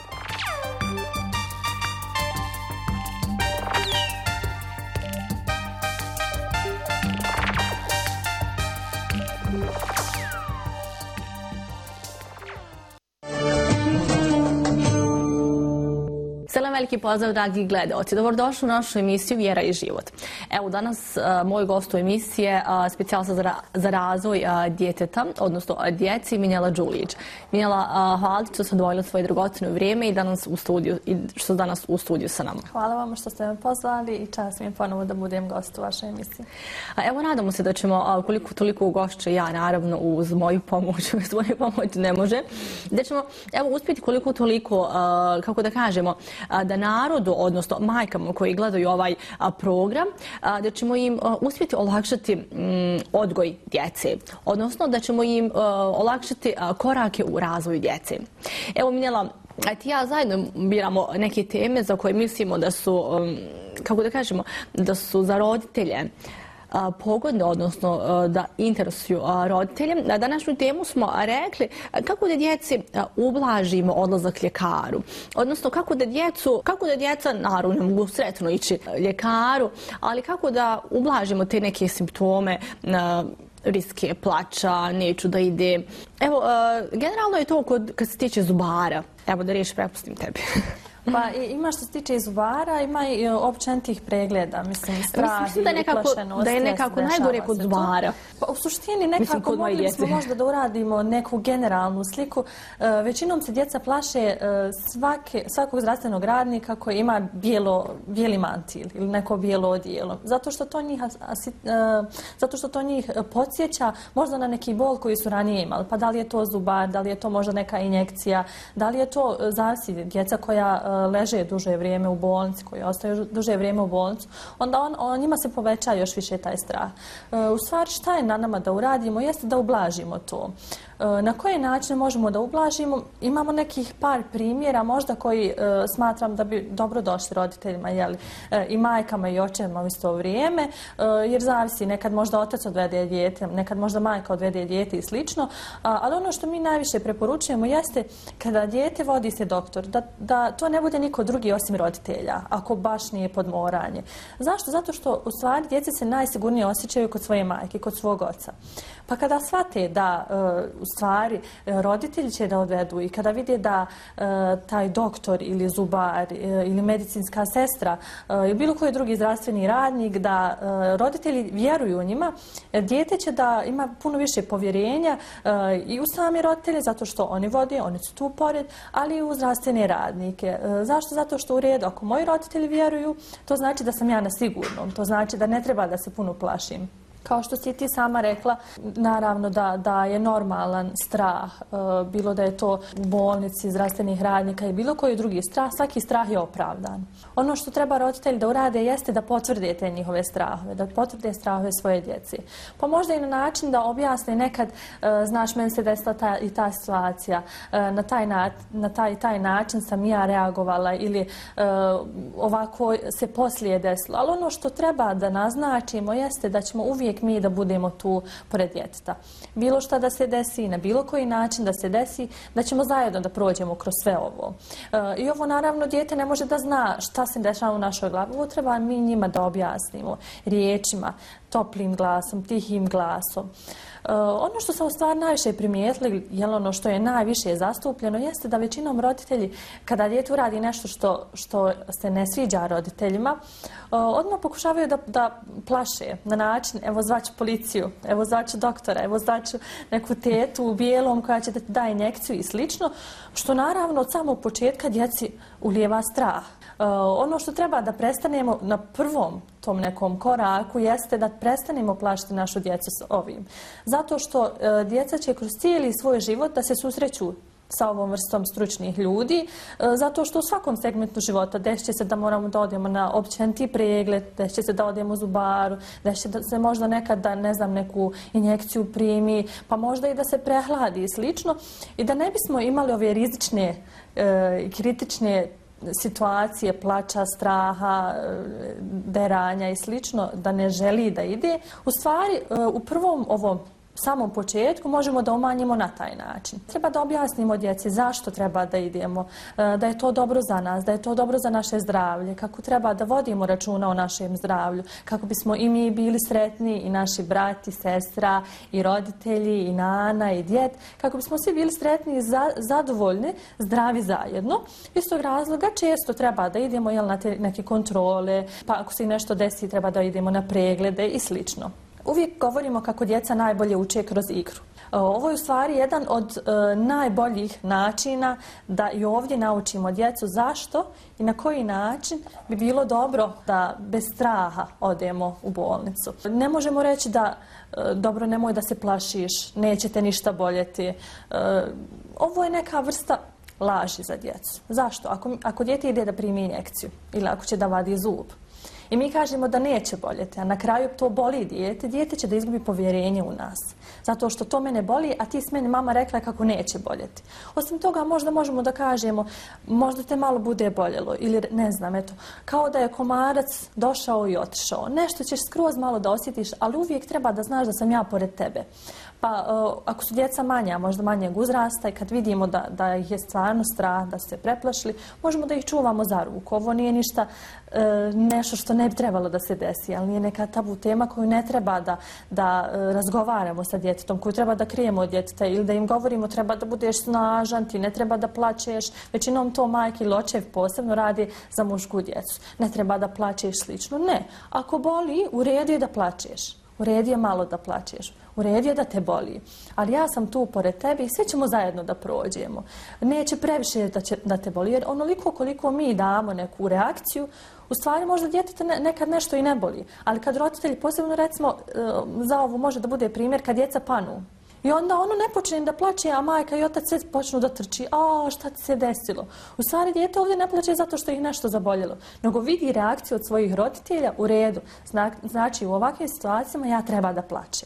Veliki pozdrav, dragi gledaoci. Dobrodošli u našu emisiju Vjera i život. Evo, danas a, moj gost u emisiji je specijalista za, ra za razvoj a, djeteta, odnosno a, djeci, Minjela Đulić. Minjela, a, hvala ti što ste odvojili svoje dragocjeno vrijeme i danas u studiju, i što ste danas u studiju sa nama. Hvala vam što ste me pozvali i čast mi je ponovo da budem gost u vašoj emisiji. A, evo, nadamo se da ćemo, a, koliko toliko ugošće ja, naravno, uz moju pomoć, uz moju pomoć ne može, da ćemo, evo, uspjeti koliko toliko, a, kako da kažemo, a, da narodu, odnosno majkama koji gledaju ovaj a, program, a, da ćemo im a, uspjeti olakšati m, odgoj djece, odnosno da ćemo im a, olakšati a, korake u razvoju djece. Evo, Minjela, ti ja zajedno biramo neke teme za koje mislimo da su, um, kako da kažemo, da su za roditelje pogodne, odnosno da interesuju roditelje. Na današnju temu smo rekli kako da djeci ublažimo odlazak ljekaru. Odnosno kako da djecu, kako da djeca, naravno, mogu sretno ići ljekaru, ali kako da ublažimo te neke simptome, riske plača, neću da ide. Evo, generalno je to kod, kad se tiče zubara. Evo da riješi, prepustim tebi. Pa ima što se tiče i zubara, ima i općenitih pregleda, mislim, strah mislim, da i nekako, uplašenost. Da je nekako najgore kod zubara. Pa, u suštini nekako mogli smo možda da uradimo neku generalnu sliku. Uh, većinom se djeca plaše uh, svake, svakog zdravstvenog radnika koji ima bijelo, bijeli mantil ili neko bijelo odijelo. Zato što to njih, asi, uh, zato što to njih podsjeća možda na neki bol koji su ranije imali. Pa da li je to zubar, da li je to možda neka injekcija, da li je to uh, zavisi djeca koja uh, leže duže vrijeme u bolnici, koji ostaju duže vrijeme u bolnicu, onda on, on, njima se poveća još više taj strah. E, u stvari šta je na nama da uradimo jeste da ublažimo to. E, Na koje načine možemo da ublažimo? Imamo nekih par primjera možda koji smatram da bi dobro došli roditeljima, jeli, i majkama i očevima u isto vrijeme, jer zavisi, nekad možda otac odvede dijete, nekad možda majka odvede dijete i slično, ali ono što mi najviše preporučujemo jeste kada dijete vodi se doktor, da, da to ne bude niko drugi osim roditelja, ako baš nije podmoranje. Zašto? Zato što u stvari djeca se najsigurnije osjećaju kod svoje majke, kod svog oca. Pa kada shvate da u stvari roditelji će da odvedu i kada vide da taj doktor ili zubar ili medicinska sestra ili bilo koji drugi zdravstveni radnik, da roditelji vjeruju u njima, dijete će da ima puno više povjerenja i u sami roditelje, zato što oni vode, oni su tu pored, ali i u zdravstvene radnike. Zašto? Zato što u redu, ako moji roditelji vjeruju, to znači da sam ja na sigurnom, to znači da ne treba da se puno plašim. Kao što si ti sama rekla, naravno da, da je normalan strah, bilo da je to u bolnici, zdravstvenih radnika i bilo koji drugi strah, svaki strah je opravdan. Ono što treba roditelji da urade jeste da potvrde te njihove strahove, da potvrde strahove svoje djece. Pa možda i na način da objasne nekad, znaš, meni se desila ta, i ta situacija, na taj, na, na taj, taj način sam ja reagovala ili ovako se poslije desilo. Ali ono što treba da naznačimo jeste da ćemo uvijek mi da budemo tu pored djeteta. Bilo šta da se desi, na bilo koji način da se desi, da ćemo zajedno da prođemo kroz sve ovo. E, I ovo naravno dijete ne može da zna šta se dešava u našoj glavi. Ovo treba mi njima da objasnimo riječima, toplim glasom, tihim glasom. E, ono što sam u stvari najviše primijetili, jel ono što je najviše zastupljeno, jeste da većinom roditelji, kada dijete uradi nešto što, što se ne sviđa roditeljima, e, odmah pokušavaju da, da plaše na način, evo zvaću policiju, evo zvaću doktora, evo zvaću neku tetu u bijelom koja će da ti da injekciju i slično, što naravno od samog početka djeci ulijeva strah. E, ono što treba da prestanemo na prvom tom nekom koraku jeste da prestanemo plašiti našu djecu s ovim. Zato što e, djeca će kroz cijeli svoj život da se susreću sa ovom vrstom stručnih ljudi, zato što u svakom segmentu života desit će se da moramo da odemo na općeniti pregled, desit će se da odemo u zubaru, desit će se možda nekad da, ne znam, neku injekciju primi, pa možda i da se prehladi i slično. I da ne bismo imali ove rizične i kritične situacije, plača, straha, deranja i slično, da ne želi da ide, u stvari u prvom ovom samom početku možemo da umanjimo na taj način. Treba da objasnimo djeci zašto treba da idemo, da je to dobro za nas, da je to dobro za naše zdravlje, kako treba da vodimo računa o našem zdravlju, kako bismo i mi bili sretni, i naši brat, i sestra, i roditelji, i nana, i djed, kako bismo svi bili sretni i za, zadovoljni, zdravi zajedno. Iz tog razloga često treba da idemo, jel, na te neke kontrole, pa ako se nešto desi treba da idemo na preglede i slično. Uvijek govorimo kako djeca najbolje uče kroz igru. Ovo je u stvari jedan od e, najboljih načina da i ovdje naučimo djecu zašto i na koji način bi bilo dobro da bez straha odemo u bolnicu. Ne možemo reći da e, dobro, nemoj da se plašiš, neće te ništa boljeti. E, ovo je neka vrsta laži za djecu. Zašto? Ako, ako dijete ide da primi injekciju ili ako će da vadi zub, i mi kažemo da neće boljeti, a na kraju to boli dijete, dijete će da izgubi povjerenje u nas. Zato što to mene boli, a ti s meni mama rekla kako neće boljeti. Osim toga, možda možemo da kažemo, možda te malo bude boljelo, ili ne znam, eto, kao da je komarac došao i otišao. Nešto ćeš skroz malo da osjetiš, ali uvijek treba da znaš da sam ja pored tebe. Pa ako su djeca manja, možda manjeg uzrasta i kad vidimo da, da ih je stvarno strah, da su se preplašili, možemo da ih čuvamo za ruku. Ovo nije ništa e, nešto što ne bi trebalo da se desi, ali nije neka tabu tema koju ne treba da, da e, razgovaramo sa djetetom, koju treba da krijemo od djeteta ili da im govorimo treba da budeš snažan, ti ne treba da plačeš. Većinom to majke ili očev posebno radi za mušku djecu. Ne treba da plačeš slično. Ne. Ako boli, u redu je da plačeš. U redu je malo da plačeš. U redu je da te boli. Ali ja sam tu pored tebe i svi ćemo zajedno da prođemo. Neće previše da, će, da te boli. Jer onoliko koliko mi damo neku reakciju, u stvari možda djeteta ne, nekad nešto i ne boli. Ali kad roditelji, posebno recimo za ovo može da bude primjer kad djeca panu. I onda ono ne počne da plače, a majka i otac sve počnu da trči. A šta ti se desilo? U stvari dijete ovdje ne plače zato što ih nešto zaboljelo, nego vidi reakciju od svojih roditelja u redu. Zna, znači u ovakvim situacijama ja treba da plačem.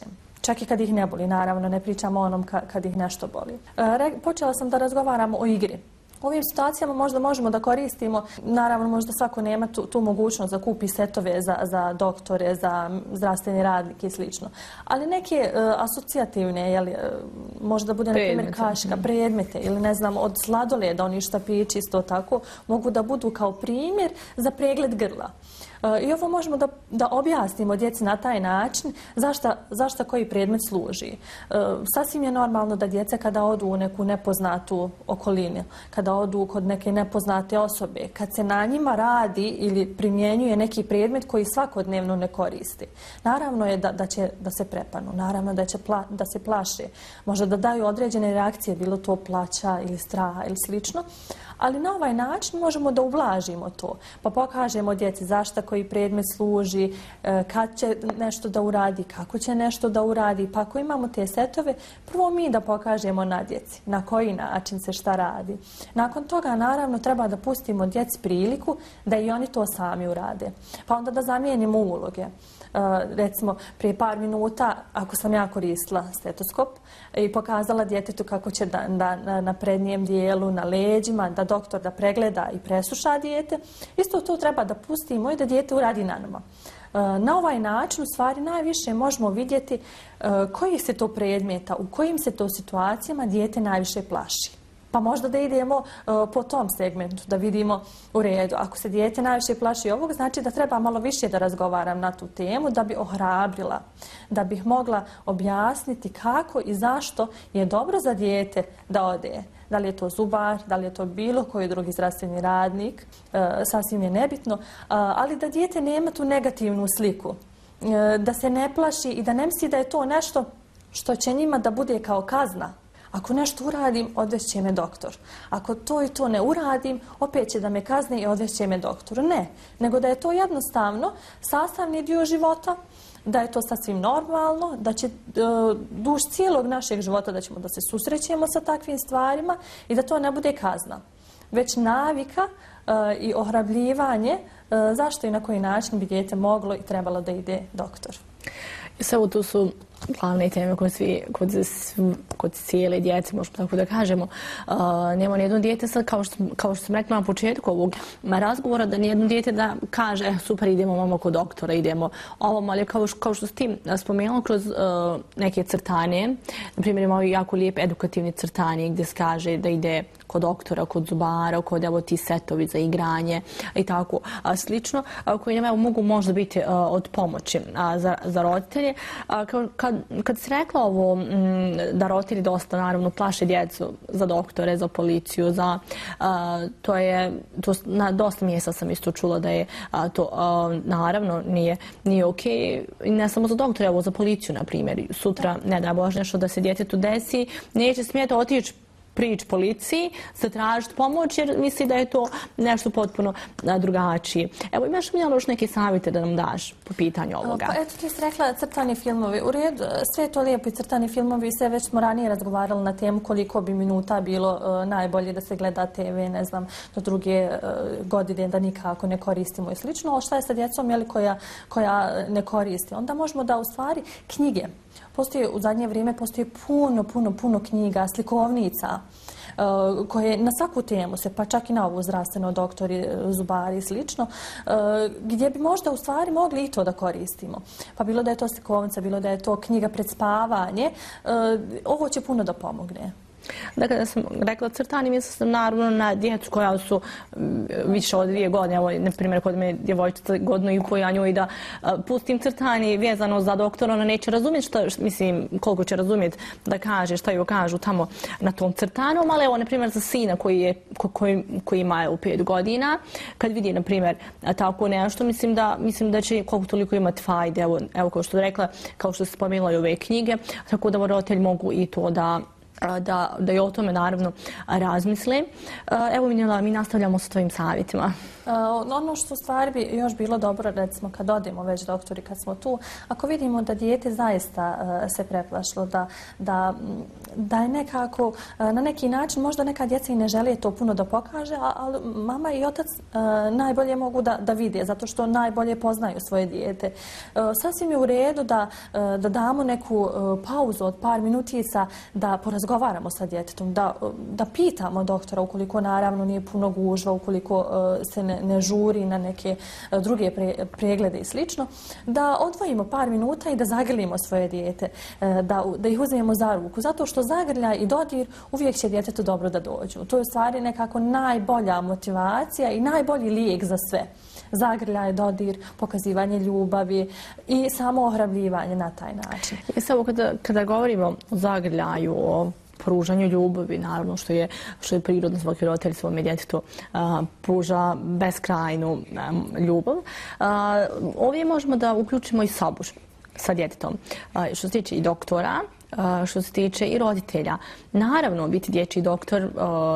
čak i kad ih ne boli, naravno, ne pričamo o onom kad ih nešto boli. Počela sam da razgovaram o igri. U ovim situacijama možda možemo da koristimo, naravno možda svako nema tu, tu mogućnost da kupi setove za, za doktore, za zdravstveni radnike i slično. Ali neke uh, asocijativne, jeli, uh, možda bude na primjer kašika, predmete ili ne znam od sladoleda, oni štapići isto tako, mogu da budu kao primjer za pregled grla. I ovo možemo da, da objasnimo djeci na taj način zašta, zašta koji predmet služi. E, sasvim je normalno da djeca kada odu u neku nepoznatu okolinu, kada odu kod neke nepoznate osobe, kad se na njima radi ili primjenjuje neki predmet koji svakodnevno ne koristi. Naravno je da, da će da se prepanu, naravno da će pla, da se plaše, možda da daju određene reakcije, bilo to plaća ili straha ili slično. Ali na ovaj način možemo da ublažimo to, pa pokažemo djeci zašta koji predmet služi, kad će nešto da uradi, kako će nešto da uradi. Pa ako imamo te setove, prvo mi da pokažemo na djeci na koji način se šta radi. Nakon toga, naravno, treba da pustimo djeci priliku da i oni to sami urade. Pa onda da zamijenimo uloge. Uh, recimo, prije par minuta, ako sam ja koristila stetoskop i pokazala djetetu kako će da, da na, na prednjem dijelu, na leđima, da doktor da pregleda i presluša dijete, isto to treba da pustimo i da dijete uradi na nama. Uh, na ovaj način, u stvari, najviše možemo vidjeti uh, kojih se to predmeta, u kojim se to situacijama dijete najviše plaši. Pa možda da idemo uh, po tom segmentu, da vidimo u redu. Ako se dijete najviše plaši ovog, znači da treba malo više da razgovaram na tu temu, da bi ohrabrila, da bih mogla objasniti kako i zašto je dobro za dijete da ode. Da li je to zubar, da li je to bilo koji drugi zdravstveni radnik, uh, sasvim je nebitno, uh, ali da dijete nema tu negativnu sliku, uh, da se ne plaši i da ne misli da je to nešto što će njima da bude kao kazna. Ako nešto uradim, odvešće me doktor. Ako to i to ne uradim, opet će da me kazne i odvešće me doktoru. Ne, nego da je to jednostavno sastavni dio života, da je to sasvim normalno, da će duž cijelog našeg života da ćemo da se susrećemo sa takvim stvarima i da to ne bude kazna, već navika uh, i ohrabljivanje uh, zašto i na koji način bi dijete moglo i trebalo da ide doktor. Sve tu su glavne teme kod, svi, kod, kod cijele djece, možemo tako da kažemo. Uh, nema nijedno dijete sad, kao što, kao što sam rekla na početku ovog razgovora, da nijedno dijete da kaže super, idemo mamo kod doktora, idemo ovom, ali kao, kao što si ti spomenula kroz uh, neke crtanje, na primjer imamo jako lijep edukativni crtanje gdje se kaže da ide kod doktora, kod zubara, kod evo ti setovi za igranje i tako a, slično, a, koji nam evo, mogu možda biti a, od pomoći a, za, za roditelje. A, kad, kad si rekla ovo m, da roditelji dosta naravno plaše djecu za doktore, za policiju, za, a, to je, to, na dosta mjesta sam isto čula da je a, to a, naravno nije, nije okej. I ne samo za doktore, evo za policiju, na primjer. Sutra, ne da Bože, nešto da se djetetu desi, neće smjeti otići prič policiji, zatražiti pomoć jer misli da je to nešto potpuno drugačije. Evo, imaš mi još neke savjete da nam daš po pitanju ovoga? Pa eto, ti si rekla crtani filmovi. U redu, sve je to lijepo i crtani filmovi, sve već smo ranije razgovarali na temu koliko bi minuta bilo uh, najbolje da se gleda te ve, ne znam, do druge uh, godine da nikako ne koristimo i slično. Ali šta je sa djecom, jeli, koja, koja ne koristi? Onda možemo da u stvari knjige. Postoji, u zadnje vrijeme postoji puno, puno, puno knjiga, slikovnica uh, koje na svaku temu se, pa čak i na ovu zdravstveno, doktori, zubari i slično, uh, gdje bi možda u stvari mogli i to da koristimo. Pa bilo da je to slikovnica, bilo da je to knjiga pred spavanje, uh, ovo će puno da pomogne. Dakle, da sam rekla crtani, mislim sam naravno na djecu koja su više od dvije godine. Evo, na primjer, kod me djevojčica godinu i po, ja njoj da uh, pustim crtani vezano za doktora, ona neće razumjeti što, mislim, koliko će razumjeti da kaže, šta joj kažu tamo na tom crtanom, ali evo, na primjer, za sina koji, je, ko, koji, koji ima u pet godina, kad vidi, na primjer, tako nešto, mislim da, mislim da će koliko toliko imati fajde, evo, evo kao što je rekla, kao što se spomenula i ove knjige, tako da roditelji mogu i to da Da, da i o tome naravno razmisle. Evo, Minjela, mi nastavljamo sa tvojim savjetima. Ono što u stvari bi još bilo dobro, recimo kad odemo već doktori, kad smo tu, ako vidimo da dijete zaista se preplašilo, da, da, da je nekako na neki način, možda neka djeca i ne žele to puno da pokaže, ali mama i otac najbolje mogu da, da vide, zato što najbolje poznaju svoje dijete. Sasvim je u redu da, da damo neku pauzu od par minutica, da porazgovaramo sa djetetom, da, da pitamo doktora ukoliko naravno nije puno gužva, ukoliko se ne, ne žuri na neke druge pre, preglede i slično, da odvojimo par minuta i da zagrlimo svoje dijete, da, da ih uzmemo za ruku, zato što zagrljaj i dodir uvijek će djetetu dobro da dođu. To je u stvari nekako najbolja motivacija i najbolji lijek za sve. Zagrljaj, dodir, pokazivanje ljubavi i samo ohrabljivanje na taj način. I samo kada, kada govorimo o zagrljaju, o pružanju ljubavi, naravno što je, što je prirodno, svaki roditelj svome djetetu a, pruža beskrajnu a, ljubav. A, ovdje možemo da uključimo i sabur sa djetetom. A, što se tiče i doktora, što se tiče i roditelja. Naravno, biti dječji doktor,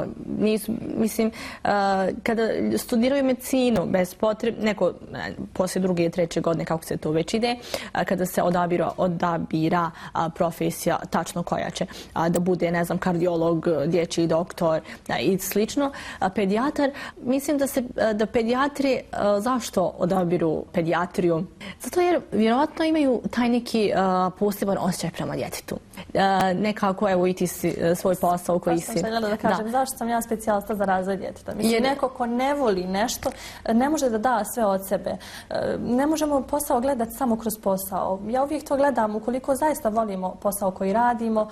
nisu, mislim, kada studiraju medicinu bez potrebe, neko poslije druge i treće godine, kako se to već ide, kada se odabira, odabira profesija tačno koja će da bude, ne znam, kardiolog, dječji doktor i slično, pedijatar, mislim da se, da pedijatri, zašto odabiru pedijatriju? Zato jer vjerojatno imaju taj neki poseban osjećaj prema djetetu. Nekako, evo, i ti si svoj posao koji si... Baš sam željela da kažem, da. Zašto sam ja specijalista za razvoj djeteta? Mislim, je neko ko ne voli nešto, ne može da da sve od sebe. Ne možemo posao gledati samo kroz posao. Ja uvijek to gledam, ukoliko zaista volimo posao koji radimo,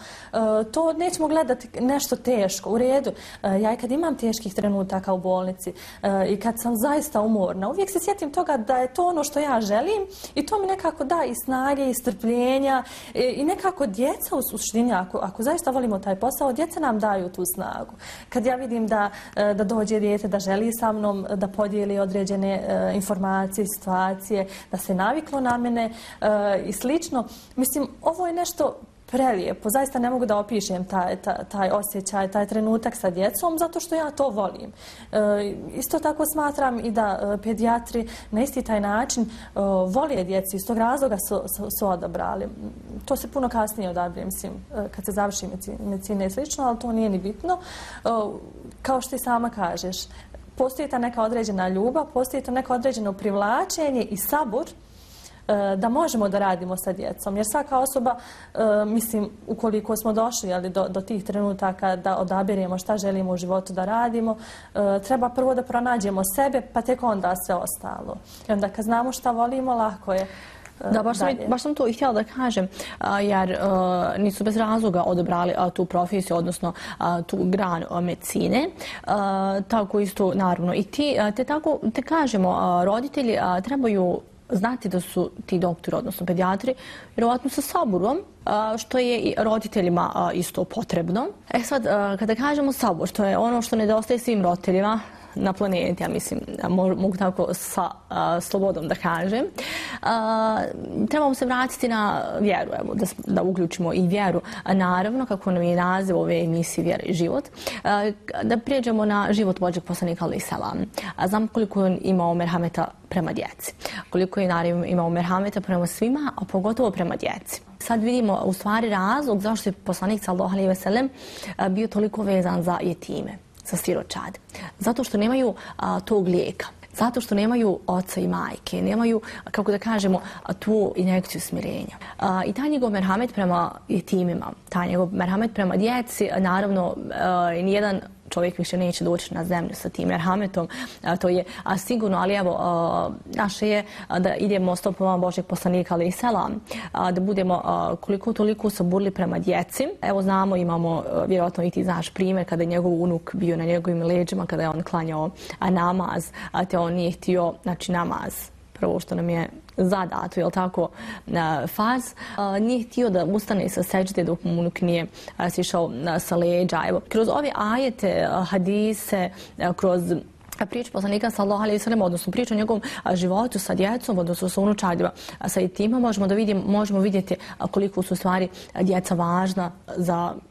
to nećemo gledati nešto teško. U redu, ja i kad imam teških trenutaka u bolnici i kad sam zaista umorna, uvijek se sjetim toga da je to ono što ja želim i to mi nekako da i snage i strpljenja i nekako djeca u suštini, ako, ako zaista volimo taj posao, djeca nam daju tu snagu. Kad ja vidim da, da dođe dijete, da želi sa mnom da podijeli određene uh, informacije, situacije, da se naviklo na mene uh, i slično, mislim, ovo je nešto prelijepo. Zaista ne mogu da opišem taj, taj, taj osjećaj, taj trenutak sa djecom, zato što ja to volim. E, isto tako smatram i da e, pedijatri na isti taj način e, vole djecu, iz tog razloga su, su, su odabrali. To se puno kasnije odabire, mislim, e, kad se završi medicina i slično, ali to nije ni bitno. E, kao što i sama kažeš, postoji ta neka određena ljubav, postoji to neko određeno privlačenje i sabur da možemo da radimo sa djecom. Jer svaka osoba, mislim, ukoliko smo došli ali, do, do tih trenutaka da odabiremo šta želimo u životu da radimo, treba prvo da pronađemo sebe, pa tek onda sve ostalo. I onda kad znamo šta volimo, lako je. Da, baš sam, baš sam to i htjela da kažem, jer uh, nisu bez razloga odabrali uh, tu profesiju, odnosno uh, tu granu uh, medicine. Uh, tako isto, naravno, i ti, uh, te tako, te kažemo, uh, roditelji uh, trebaju znati da su ti doktori, odnosno pedijatri, vjerovatno sa saburom, što je i roditeljima isto potrebno. E sad, kada kažemo sabor, što je ono što nedostaje svim roditeljima na planeti, ja mislim, mogu tako sa a, slobodom da kažem. A, trebamo se vratiti na vjeru, evo, da, da uključimo i vjeru. A, naravno, kako nam je naziv ove emisije Vjera i život, a, da prijeđemo na život Božjeg poslanika alejhi selam. Znam koliko je imao merhameta prema djeci, koliko je naravno imao merhameta prema svima, a pogotovo prema djeci. Sad vidimo u stvari razlog zašto je poslanik sallallahu alejhi ve sellem bio toliko vezan za jetime, za siročad. Zato što nemaju a, tog lijeka. Zato što nemaju oca i majke, nemaju, kako da kažemo, tu injekciju smirenja. A, I taj njegov merhamet prema jetimima, taj njegov merhamet prema djeci, naravno, a, nijedan čovjek više neće doći na zemlju sa tim merhametom, a, to je a, sigurno, ali evo, a, naše je a, da idemo stopama Božjeg poslanika alejhi selam, a, da budemo a, koliko toliko saburli prema djeci. Evo znamo, imamo, a, vjerojatno i ti znaš primjer, kada je njegov unuk bio na njegovim leđima, kada je on klanjao a, namaz, a te on nije htio, znači namaz, prvo što nam je zadato, jel tako, farz, nije htio da ustane sa seđde dok mu unuk nije sišao sa leđa. Evo, kroz ove ajete, hadise, kroz priču poslanika sallallahu alejhi ve sellem, odnosno priču o njegovom životu sa djecom, odnosno sa unučadima, sa jetima, možemo da vidimo, možemo vidjeti koliko su stvari djeca važna za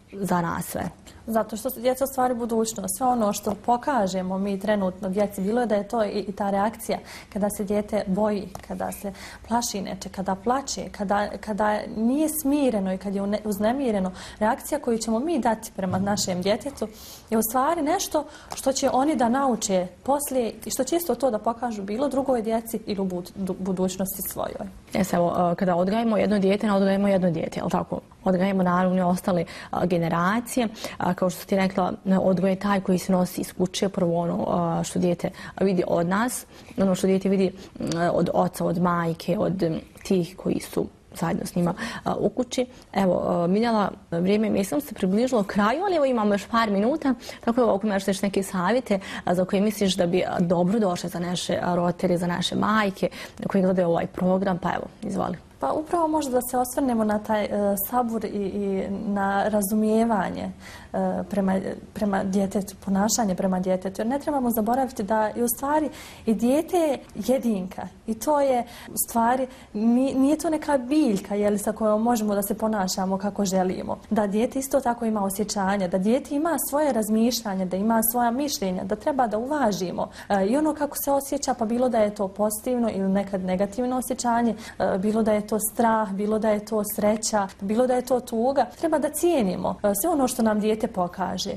za nas sve. Zato što su djeca u stvari budućnost. Sve ono što pokažemo mi trenutno djeci, bilo je da je to i, i ta reakcija kada se dijete boji, kada se plaši neče, kada plače, kada, kada nije smireno i kad je uznemireno, reakcija koju ćemo mi dati prema našem djetetu je u stvari nešto što će oni da nauče poslije i što će isto to da pokažu bilo drugoj djeci ili u budućnosti svojoj. Jes, evo, kada odgajemo jedno dijete, ne odgajemo jedno dijete, jel tako? Odgajemo naravno i ostale a, generacije. A, kao što ti rekla, odgoj je taj koji se nosi iz kuće, prvo ono a, što dijete vidi od nas, ono što dijete vidi a, od oca, od majke, od m, tih koji su zajedno s njima a, u kući. Evo, a, Miljana, vrijeme mislim se približilo kraju, ali evo imamo još par minuta, tako evo, ako imaš još neke savjete a, za koje misliš da bi dobro došle za naše roditelje, za naše majke koji gledaju ovaj program, pa evo, izvoli. Pa upravo možda da se osvrnemo na taj uh, sabur i, i na razumijevanje uh, prema, prema djetetu, ponašanje prema djetetu. Jer ne trebamo zaboraviti da je u stvari i dijete je jedinka. I to je u stvari, nije, nije to neka biljka jeli, sa kojom možemo da se ponašamo kako želimo. Da dijete isto tako ima osjećanja, da dijete ima svoje razmišljanje, da ima svoja mišljenja, da treba da uvažimo. Uh, I ono kako se osjeća, pa bilo da je to pozitivno ili nekad negativno osjećanje, uh, bilo da je to strah, bilo da je to sreća, bilo da je to tuga. Treba da cijenimo sve ono što nam dijete pokaže.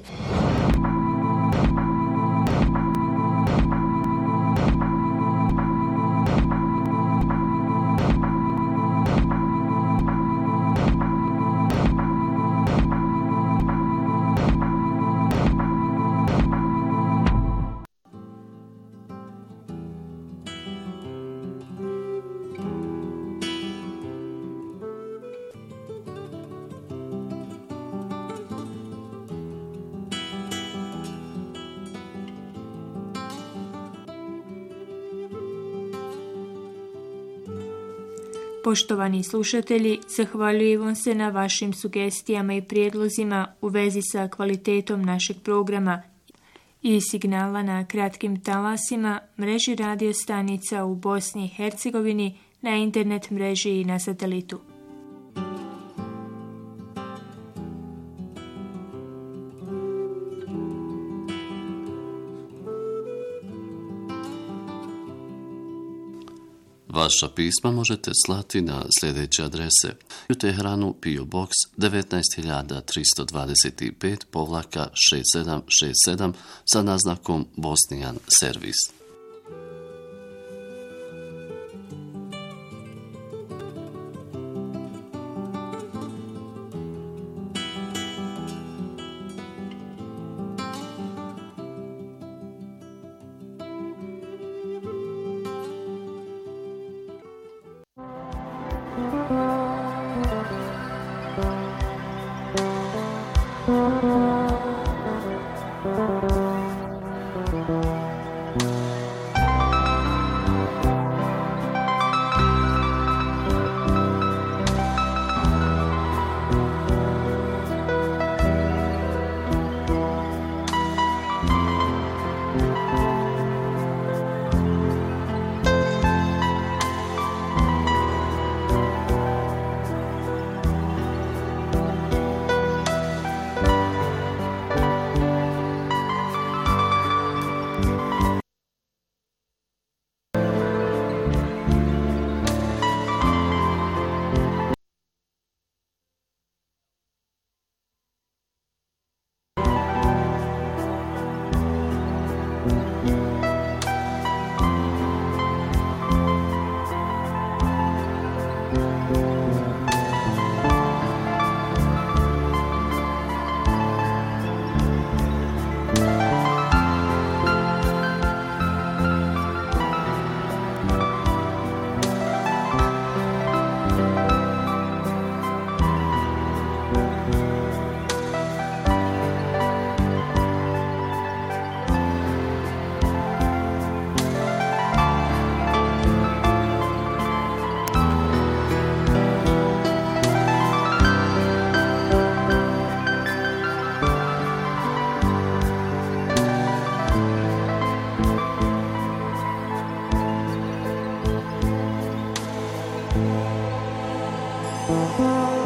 Poštovani slušatelji, zahvaljujemo se na vašim sugestijama i prijedlozima u vezi sa kvalitetom našeg programa i signala na kratkim talasima, mreži radio stanica u Bosni i Hercegovini, na internet mreži i na satelitu. Vaša pisma možete slati na sljedeće adrese: u Teheranu P O Box devetnaest hiljada tristo dvadeset pet povlaka šest sedam šest sedam sa naznakom Bosnian Servis. Thank you.